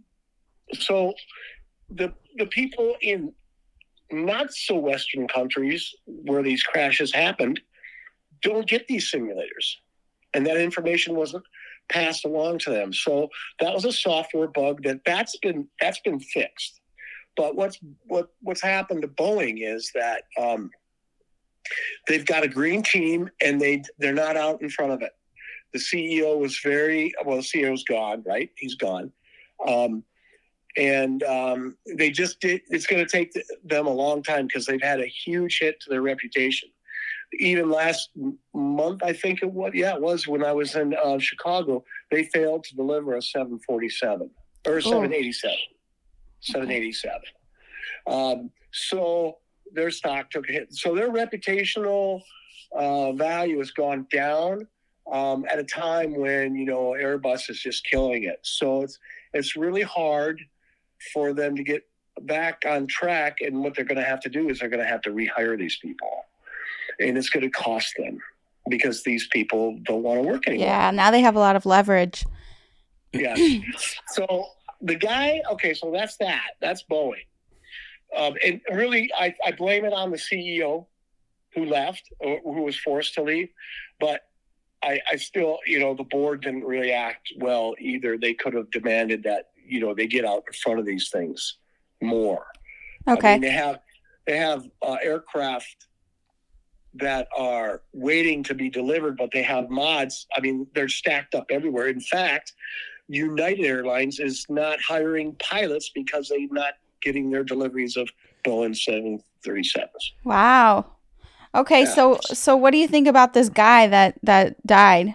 so the the people in not so Western countries where these crashes happened don't get these simulators, and that information wasn't passed along to them. So that was a software bug that that's been that's been fixed. But what's what what's happened to Boeing is that um, they've got a green team, and they they're not out in front of it. The C E O was very well. The C E O's gone, right? He's gone, um, and um, they just did. It's going to take them a long time because they've had a huge hit to their reputation. Even last month, I think it was. Yeah, it was when I was in uh, Chicago. They failed to deliver a seven forty-seven or seven eighty-seven. seven eighty-seven. Um, so their stock took a hit. So their reputational uh, value has gone down um, at a time when, you know, Airbus is just killing it. So it's it's really hard for them to get back on track. And what they're going to have to do is they're going to have to rehire these people. And it's going to cost them because these people don't want to work anymore. Yeah, now they have a lot of leverage. Yes. So the guy, okay, so that's that. That's Boeing. Um, and really, I, I blame it on the C E O who left, or who was forced to leave. But I, I still, you know, the board didn't really act well either. They could have demanded that, you know, they get out in front of these things more. Okay. I mean, they have, they have uh, aircraft that are waiting to be delivered, but they have mods. I mean, they're stacked up everywhere. In fact, United Airlines is not hiring pilots because they're not getting their deliveries of Boeing seven thirty-sevens. Wow. Okay, Yeah. so so what do you think about this guy that that died?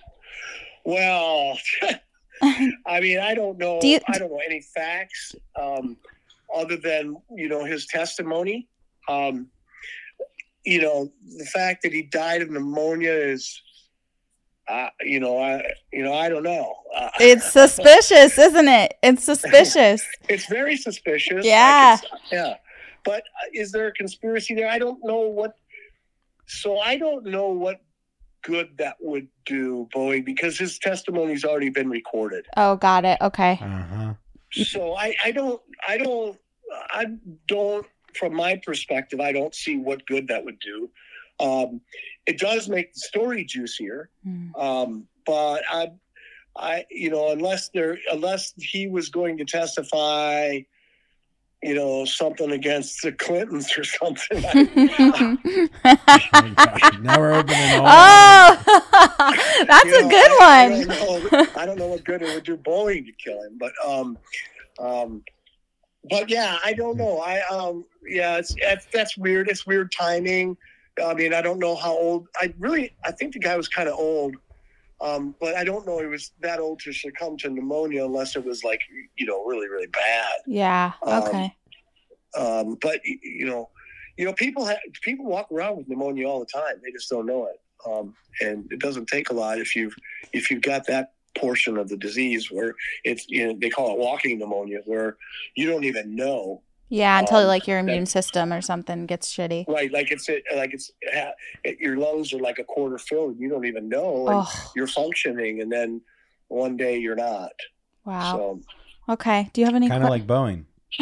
Well, I mean, I don't know. Do you- I don't know any facts um, other than, you know, his testimony. Um, you know, the fact that he died of pneumonia is, uh, you know, I, you know, I don't know. Uh, It's suspicious, isn't it? It's suspicious. It's very suspicious. Yeah. I could- yeah. But uh, is there a conspiracy there? I don't know what. So I don't know what good that would do Boeing because his testimony's already been recorded. Oh, got it. Okay. Uh-huh. So I, I don't, I don't, I don't, from my perspective, I don't see what good that would do. Um, it does make the story juicier. Hmm. Um, but I, I, you know, unless there, unless he was going to testify, you know, something against the Clintons or something. I, Oh, gosh, now we're opening all. Oh, that's you a know, good I, I one. don't know, I don't know what good it would do Boeing to kill him, but, um, um, but yeah, I don't know. I, um, yeah, it's, it's, that's weird. It's weird timing. I mean, I don't know how old, I really, I think the guy was kind of old. Um, but I don't know he was that old to succumb to pneumonia unless it was like, you know, really, really bad. Yeah. Okay. Um, um, but you know, you know, people have, people walk around with pneumonia all the time. They just don't know it. Um, and it doesn't take a lot if you've, if you've got that portion of the disease where it's, you know, they call it walking pneumonia, where you don't even know. Yeah, until um, like your that- immune system or something gets shitty. Right. Like it's, like it's, it, your lungs are like a quarter filled. And you don't even know. And Oh, you're functioning. And then one day you're not. wow. So Okay. Do you have any? Kind of que- like Boeing.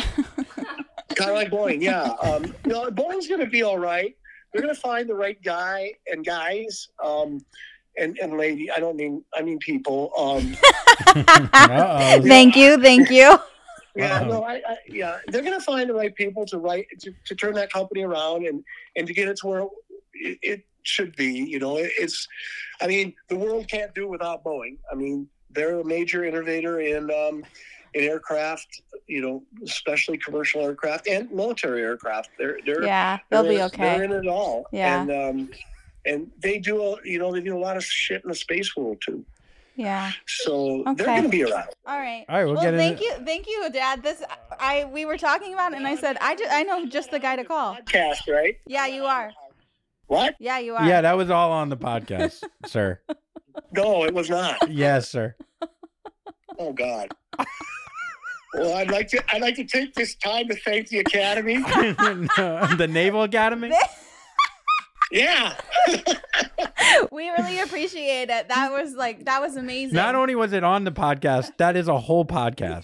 kind of like Boeing. Yeah. Um, no, Boeing's going to be all right. They're going to find the right guy and guys. Um, and, and lady, I don't mean, I mean people. Um, Uh-oh. Thank you, thank you. yeah, Uh-oh. no, I, I, yeah, they're going to find the right people to write, to, to turn that company around and, and to get it to where it, it should be. You know, it, it's, I mean, the world can't do without Boeing. I mean, they're a major innovator in, um, in aircraft, you know, especially commercial aircraft and military aircraft. They're, they're, Yeah, they'll they're, be okay. They're in it all. Yeah. And, um, and they do, a, you know, they do a lot of shit in the space world too. Yeah. So Okay. they're going to be around. All right. All right, we'll well, get thank into- you, thank you, Dad. This I we were talking about, it and I said I just I know just the guy to call. Podcast, right? Yeah, you are. What? Yeah, you are. Yeah, that was all on the podcast, sir. No, it was not. Yes, sir. Oh God. Well, I'd like to. I'd like to take this time to thank the Academy. No, the Naval Academy. Yeah. We really appreciate it. That was like that was amazing. Not only was it on the podcast, that is a whole podcast.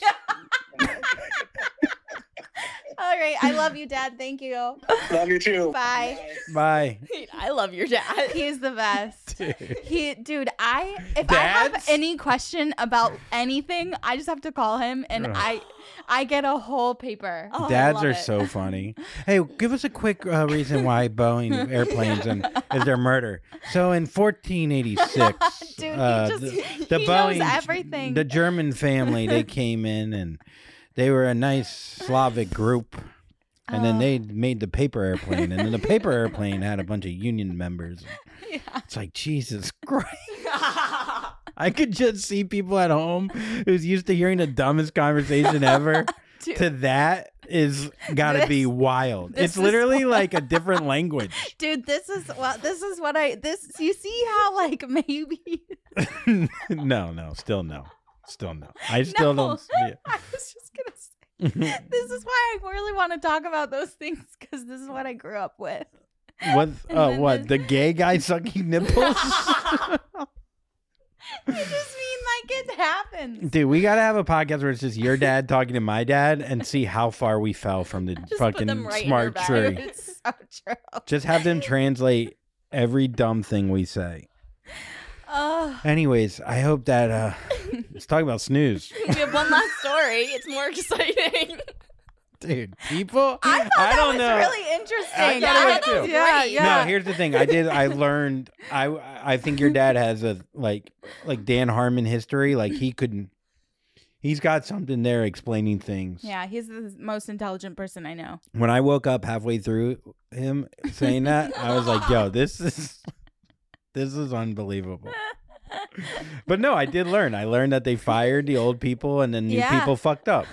All right, I love you, Dad. Thank you. Love you too. Bye. Bye. I love your dad. He's the best. He, dude, I if I Dads? have any question about anything, I just have to call him, and Ugh. I, I get a whole paper. Oh, I Dads love are it. so funny. Hey, give us a quick uh, reason why Boeing airplanes and is there murder. So in fourteen eighty-six, Dude, he uh, just- the, the he knows Boeing, everything. the German family, they came in and they were a nice Slavic group. And then Oh. they made the paper airplane, and then the paper airplane had a bunch of union members. Yeah. It's like, Jesus Christ. I could just see people at home who's used to hearing the dumbest conversation ever. Dude. To that is got to be This- wild. this It's is literally what- like a different language. Dude, this is well. This is what I. This you see how like maybe. No, no, still no. Still no. I still No, don't see it. I was just gonna say. This is why I really want to talk about those things because this is what I grew up with. What? And Oh, then what? there's- The gay guy sucking nipples? I just mean like it happens. Dude, we gotta have a podcast where it's just your dad talking to my dad and see how far we fell from the Just fucking put them right in your smart bag. tree. It's so true. Just have them translate every dumb thing we say. Oh, Anyways, I hope that uh let's talk about snooze. We have one last story. It's more exciting. Dude, people I thought that don't was know. really interesting. I thought it was too. Yeah, Great. yeah. No, here's the thing. I did I learned I I think your dad has a like like Dan Harmon history. Like he couldn't he's got something there explaining things. Yeah, he's the most intelligent person I know. When I woke up halfway through him saying that, I was like, yo, this is this is unbelievable. But no, I did learn. I learned that they fired the old people and then new Yeah. people fucked up.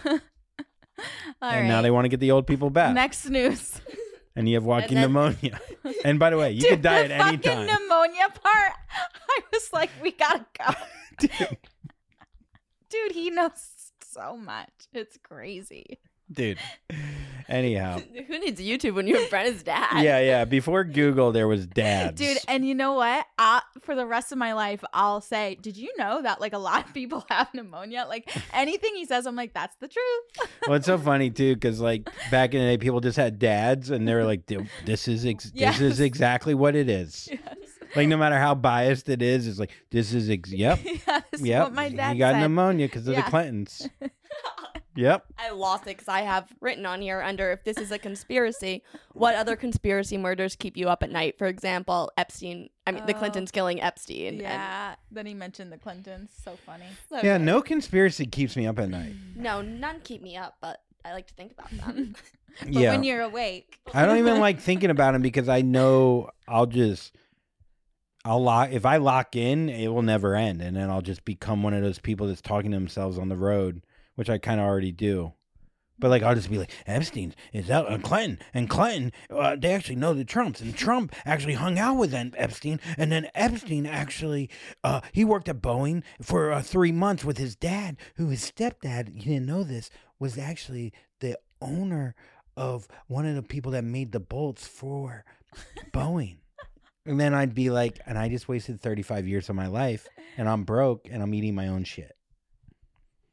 All and right. now they want to get the old people back. Next news. And you have walking then- pneumonia. And by the way, you Dude, could die the at any fucking time. pneumonia part. I was like, we gotta go. Dude, Dude, he knows so much. It's crazy. dude. Anyhow. Who needs YouTube when your friend is dad? Yeah, yeah. Before Google, there was dads. Dude, and you know what? I, for the rest of my life, I'll say, did you know that like a lot of people have pneumonia? Like anything he says, I'm like, that's the truth. Well, it's so funny too, because like back in the day, people just had dads, and they were like, "Dude, "This is ex- Yes. this is exactly what it is." Yes. Like no matter how biased it is, it's like this is ex- yep, Yeah, this is yep. what my dad he got said. pneumonia because of Yeah. the Clintons. Yep. I lost it because I have written on here under if this is a conspiracy, what other conspiracy murders keep you up at night? For example, Epstein. I mean, the Oh. Clintons killing Epstein. and- Yeah. Then he mentioned the Clintons. So funny. So Yeah. good. No conspiracy keeps me up at night. No, none keep me up, but I like to think about them. But yeah. when you're awake. I don't even like thinking about them because I know I'll just I'll lock if I lock in, it will never end, and then I'll just become one of those people that's talking to themselves on the road, which I kind of already do. But like I'll just be like, Epstein is out, and Clinton and Clinton, uh, they actually know the Trumps, and Trump actually hung out with Epstein, and then Epstein actually, uh, he worked at Boeing for uh, three months with his dad, who his stepdad, you didn't know this, was actually the owner of one of the people that made the bolts for Boeing. And then I'd be like, and I just wasted thirty-five years of my life, and I'm broke, and I'm eating my own shit.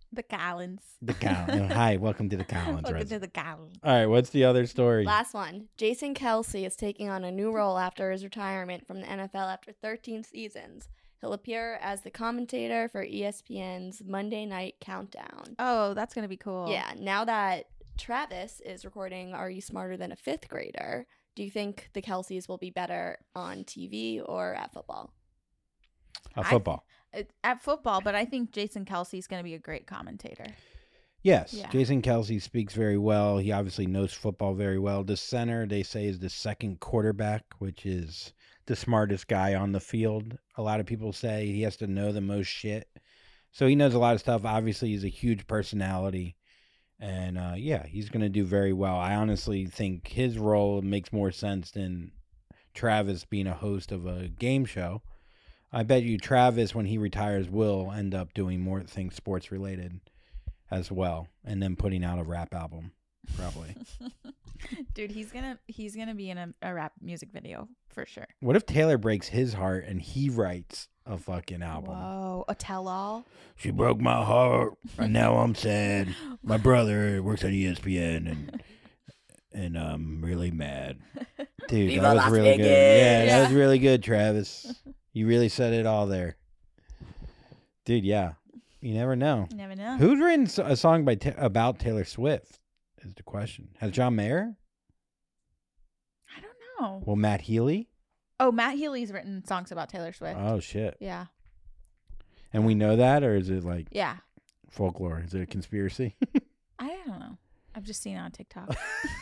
The Collins. The Collins. Hi, welcome to the Collins. Welcome Res- to the Collins. All right, what's the other story? Last one. Jason Kelsey is taking on a new role after his retirement from the N F L after thirteen seasons. He'll appear as the commentator for E S P N's Monday Night Countdown. Oh, that's going to be cool. Yeah, now that Travis is recording Are You Smarter Than a Fifth Grader, do you think the Kelseys will be better on T V or at football? Uh, football. I, at football, but I think Jason Kelsey is going to be a great commentator. Yes, Yeah. Jason Kelsey speaks very well. He obviously knows football very well. The center, they say, is the second quarterback, which is the smartest guy on the field. A lot of people say he has to know the most shit. So he knows a lot of stuff. Obviously, he's a huge personality. And, uh, yeah, he's going to do very well. I honestly think his role makes more sense than Travis being a host of a game show. I bet you Travis, when he retires, will end up doing more things sports related as well, and then putting out a rap album, probably. Dude, he's gonna he's gonna be in a, a rap music video for sure. What if Taylor breaks his heart and he writes a fucking album? Whoa, a tell-all. She broke my heart, and now I'm sad. My brother works at E S P N, and and I'm really mad. Dude, Viva that was Las really good. Vegas. Yeah, that Yeah. was really good, Travis. You really said it all there. Dude, yeah. You never know. You never know. Who's written so- a song by ta- about Taylor Swift is the question. Has John Mayer? I don't know. Well, Matt Healy? Oh, Matt Healy's written songs about Taylor Swift. Oh, shit. Yeah. And we know that, or is it like Yeah. folklore? Is it a conspiracy? I don't know. I've just seen it on TikTok.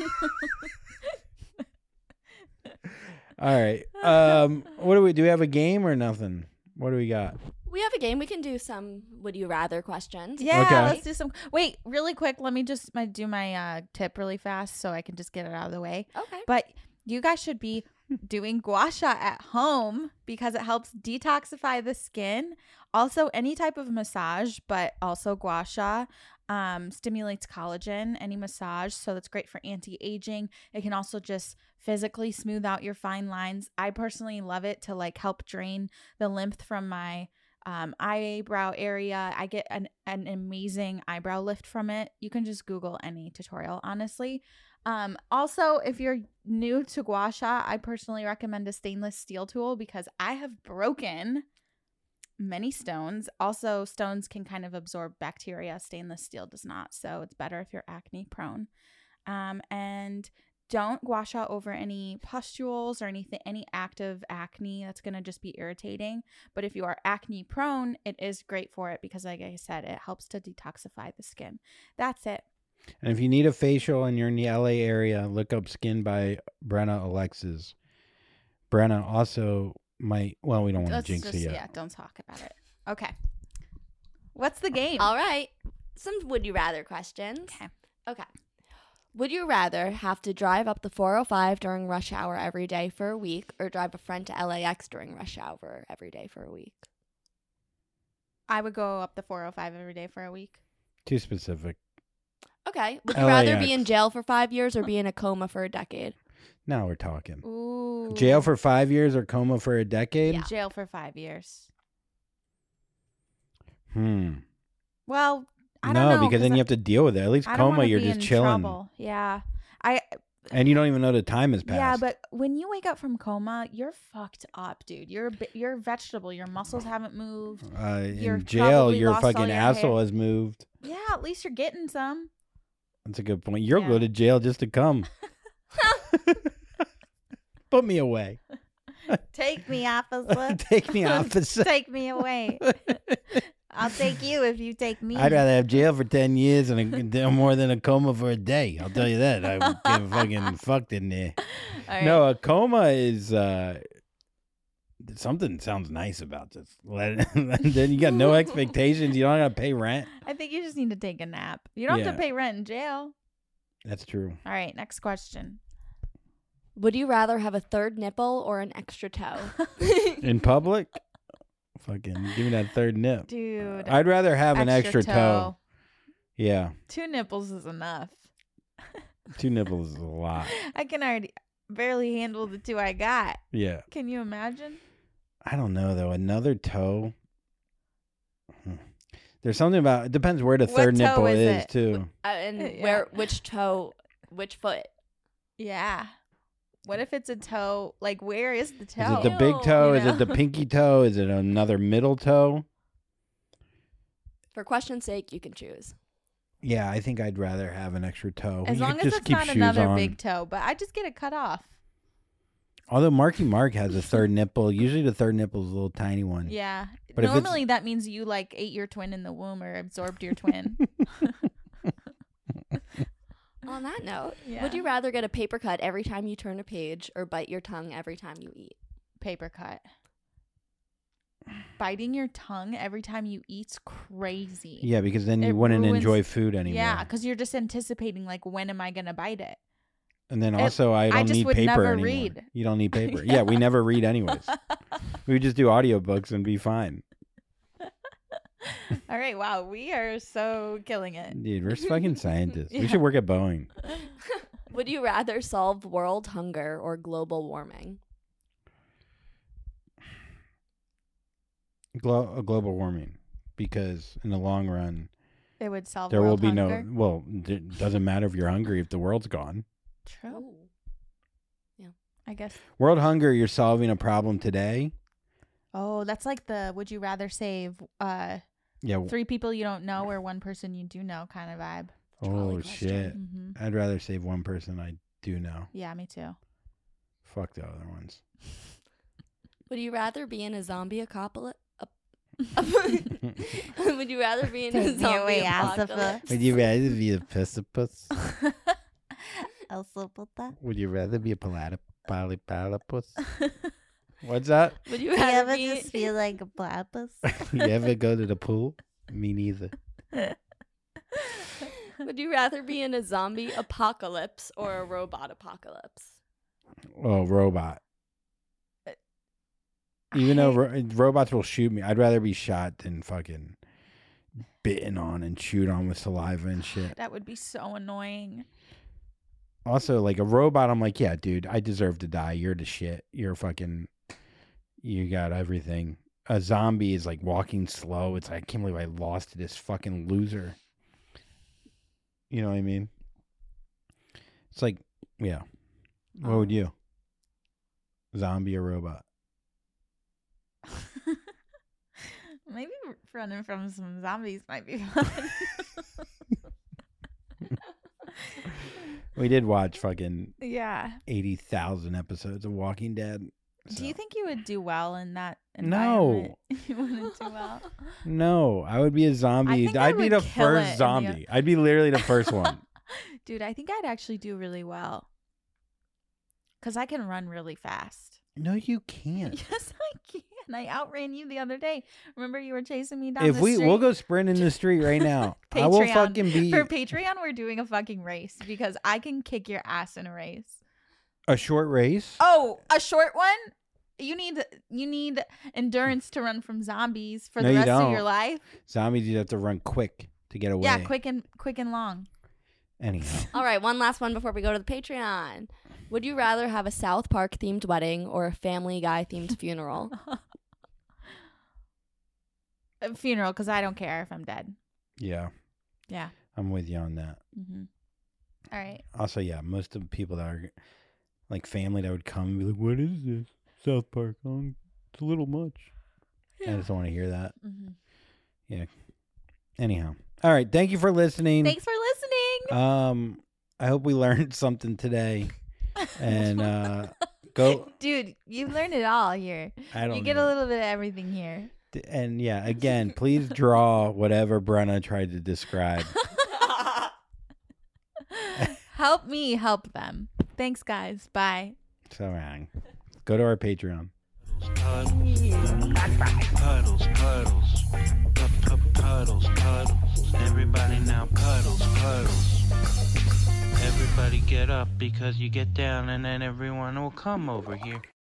All right. Um, what do we do? We have a game or nothing? What do we got? We have a game. We can do some Would You Rather questions. Yeah, Okay. let's do some. Wait, really quick. Let me just my, do my uh, tip really fast so I can just get it out of the way. Okay. But you guys should be doing gua sha at home because it helps detoxify the skin. Also, any type of massage, but also gua sha um, stimulates collagen, any massage. So that's great for anti-aging. It can also just physically smooth out your fine lines. I personally love it to like help drain the lymph from my um, eyebrow area. I get an, an amazing eyebrow lift from it. You can just Google any tutorial, honestly. Um, also, if you're new to gua sha, I personally recommend a stainless steel tool because I have broken many stones. Also, stones can kind of absorb bacteria. Stainless steel does not. So it's better if you're acne prone. Um, and don't gua sha over any pustules or anything, any active acne. That's going to just be irritating. But if you are acne prone, it is great for it because, like I said, it helps to detoxify the skin. That's it. And if you need a facial and you're in the L A area, look up Skin by Brenna Alexis. Brenna also might, well, we don't want to Let's jinx just, it yet. yeah, don't talk about it. Okay. What's the game? All right. Some Would You Rather questions. Okay. Okay. Would you rather have to drive up the four oh five during rush hour every day for a week or drive a friend to L A X during rush hour every day for a week? I would go up the four oh five every day for a week. Too specific. Okay. Would you L A X. rather be in jail for five years or be in a coma for a decade? Now we're talking. Ooh. Jail for five years or coma for a decade? Yeah. Jail for five years. Hmm. Well, I no, don't know. because then you have to deal with it. At least I don't coma, wanna you're be just in chilling. trouble. Yeah. I And you don't even know the time has passed. yeah, but when you wake up from coma, you're fucked up, dude. You're a bi- you're a vegetable. Your muscles haven't moved. uh, you're in jail, probably your lost all fucking your asshole hair. has moved. Yeah, at least you're getting some. That's a good point. You'll Yeah. go to jail just to come. Put me away. Take me, officer. Take me, officer. Take me away. I'll take you if you take me. I'd rather have jail for ten years and a, more than a coma for a day. I'll tell you that. I would get fucking fucked in there. All right. No, a coma is uh, something sounds nice about this. Let- then you got no expectations. You don't got to pay rent. I think you just need to take a nap. You don't have Yeah. to pay rent in jail. That's true. All right, next question. Would you rather have a third nipple or an extra toe? In public, fucking give me that third nip. Dude. I'd rather have an extra toe. Yeah, Two nipples is enough. two nipples is a lot. I can already barely handle the two I got. Yeah. Can you imagine? I don't know though. Another toe. Hmm. There's something about it depends where the What third toe nipple is is it? too. Uh, and Yeah. where, which toe, which foot? Yeah. What if it's a toe? Like, where is the Is toe? it the big toe? You Is it the know? pinky toe? Is it another middle toe? For question's sake, you can choose. Yeah, I think I'd rather have an extra toe. As You long could as just it's keep not shoes another on. big toe, but I just get it cut off. Although Marky Mark has a third nipple, usually the third nipple is a little tiny one. Yeah. But if it's- Normally that means you like ate your twin in the womb or absorbed your twin. On that note, Yeah. would you rather get a paper cut every time you turn a page or bite your tongue every time you eat? Paper cut. Biting your tongue every time you eat's crazy. Yeah, because then you It wouldn't ruins- enjoy food anymore. Yeah, because you're just anticipating like, when am I gonna bite it? And then It- also, I I don't just need would paper never anymore. read. You don't need paper. Yeah, we never read anyways. We would just do audiobooks and be fine. All right, wow, we are so killing it. Dude, we're fucking scientists. Yeah. We should work at Boeing. Would you rather solve world hunger or global warming? Glo- global warming. Because in the long run, It would solve there will world be hunger. no. Well, it doesn't matter if you're hungry if the world's gone. True. I guess. World hunger, you're solving a problem today. Oh, that's like the would you rather save uh Yeah. w- three people you don't know or one person you do know kind of vibe. Oh, shit. hmm I'd rather save one person I do know. Yeah, me too. Fuck the other ones. Would you rather be in a zombie apocalypse? Would you rather be in a Take me zombie away, apocalypse? Would you rather be a platypus? Also put that. Would you rather be a platypus? Polypalipus? What's that? Would you rather be? feel like a platypus? You ever go to the pool? Me neither. Would you rather be in a zombie apocalypse or a robot apocalypse? Oh, robot. Even though ro- robots will shoot me, I'd rather be shot than fucking bitten on and chewed on with saliva and shit. That would be so annoying. Also, like a robot, I'm like, yeah, dude, I deserve to die. You're the shit. You're fucking, you got everything. A zombie is like walking slow. It's like, I can't believe I lost to this fucking loser. You know what I mean? It's like, yeah. What would you? Zombie or robot? Maybe running from some zombies might be fun. We did watch fucking Yeah. eighty thousand episodes of Walking Dead. Do you think you would do well in that No. environment? You wouldn't do well. No, I would be a zombie. think I I'd be would the kill it first in the- zombie. I'd be literally the first one. Dude, I think I'd actually do really well. Because I can run really fast. No, you can't. Yes, I can. I outran you the other day. Remember you were chasing me down If the we street? we'll go sprint in the street right now. I will Patreon. fucking be For Patreon, we're doing a fucking race because I can kick your ass in a race. a short race. Oh, a short one? You need you need endurance to run from zombies for No, the you rest of your don't. life. Zombies, you have to run quick to get away. Yeah, quick and quick and long. Anyhow, All right, one last one before we go to the Patreon. Would you rather have a South Park themed wedding or a Family Guy themed funeral? A funeral, because I don't care if I'm dead. yeah, Yeah. I'm with you on that. Mm-hmm. All right. Also, yeah, most of the people that are like family that would come and be like, "What is this? South Park? Oh, it's a little much." I just don't want to hear that. Mm-hmm. Yeah. Anyhow, all right. Thank you for listening. Thanks for listening. Um, I hope we learned something today. And uh, go. Dude, you've learned it all here. I don't. You get know. a little bit of everything here. And yeah, again, please draw whatever Brenna tried to describe. Help me help them. Thanks, guys. Bye. So wrong. Go to our Patreon. Puddles, puddles, puddles, puddles, puddles. Everybody now puddles, puddles. Everybody get up because you get down and then everyone will come over here.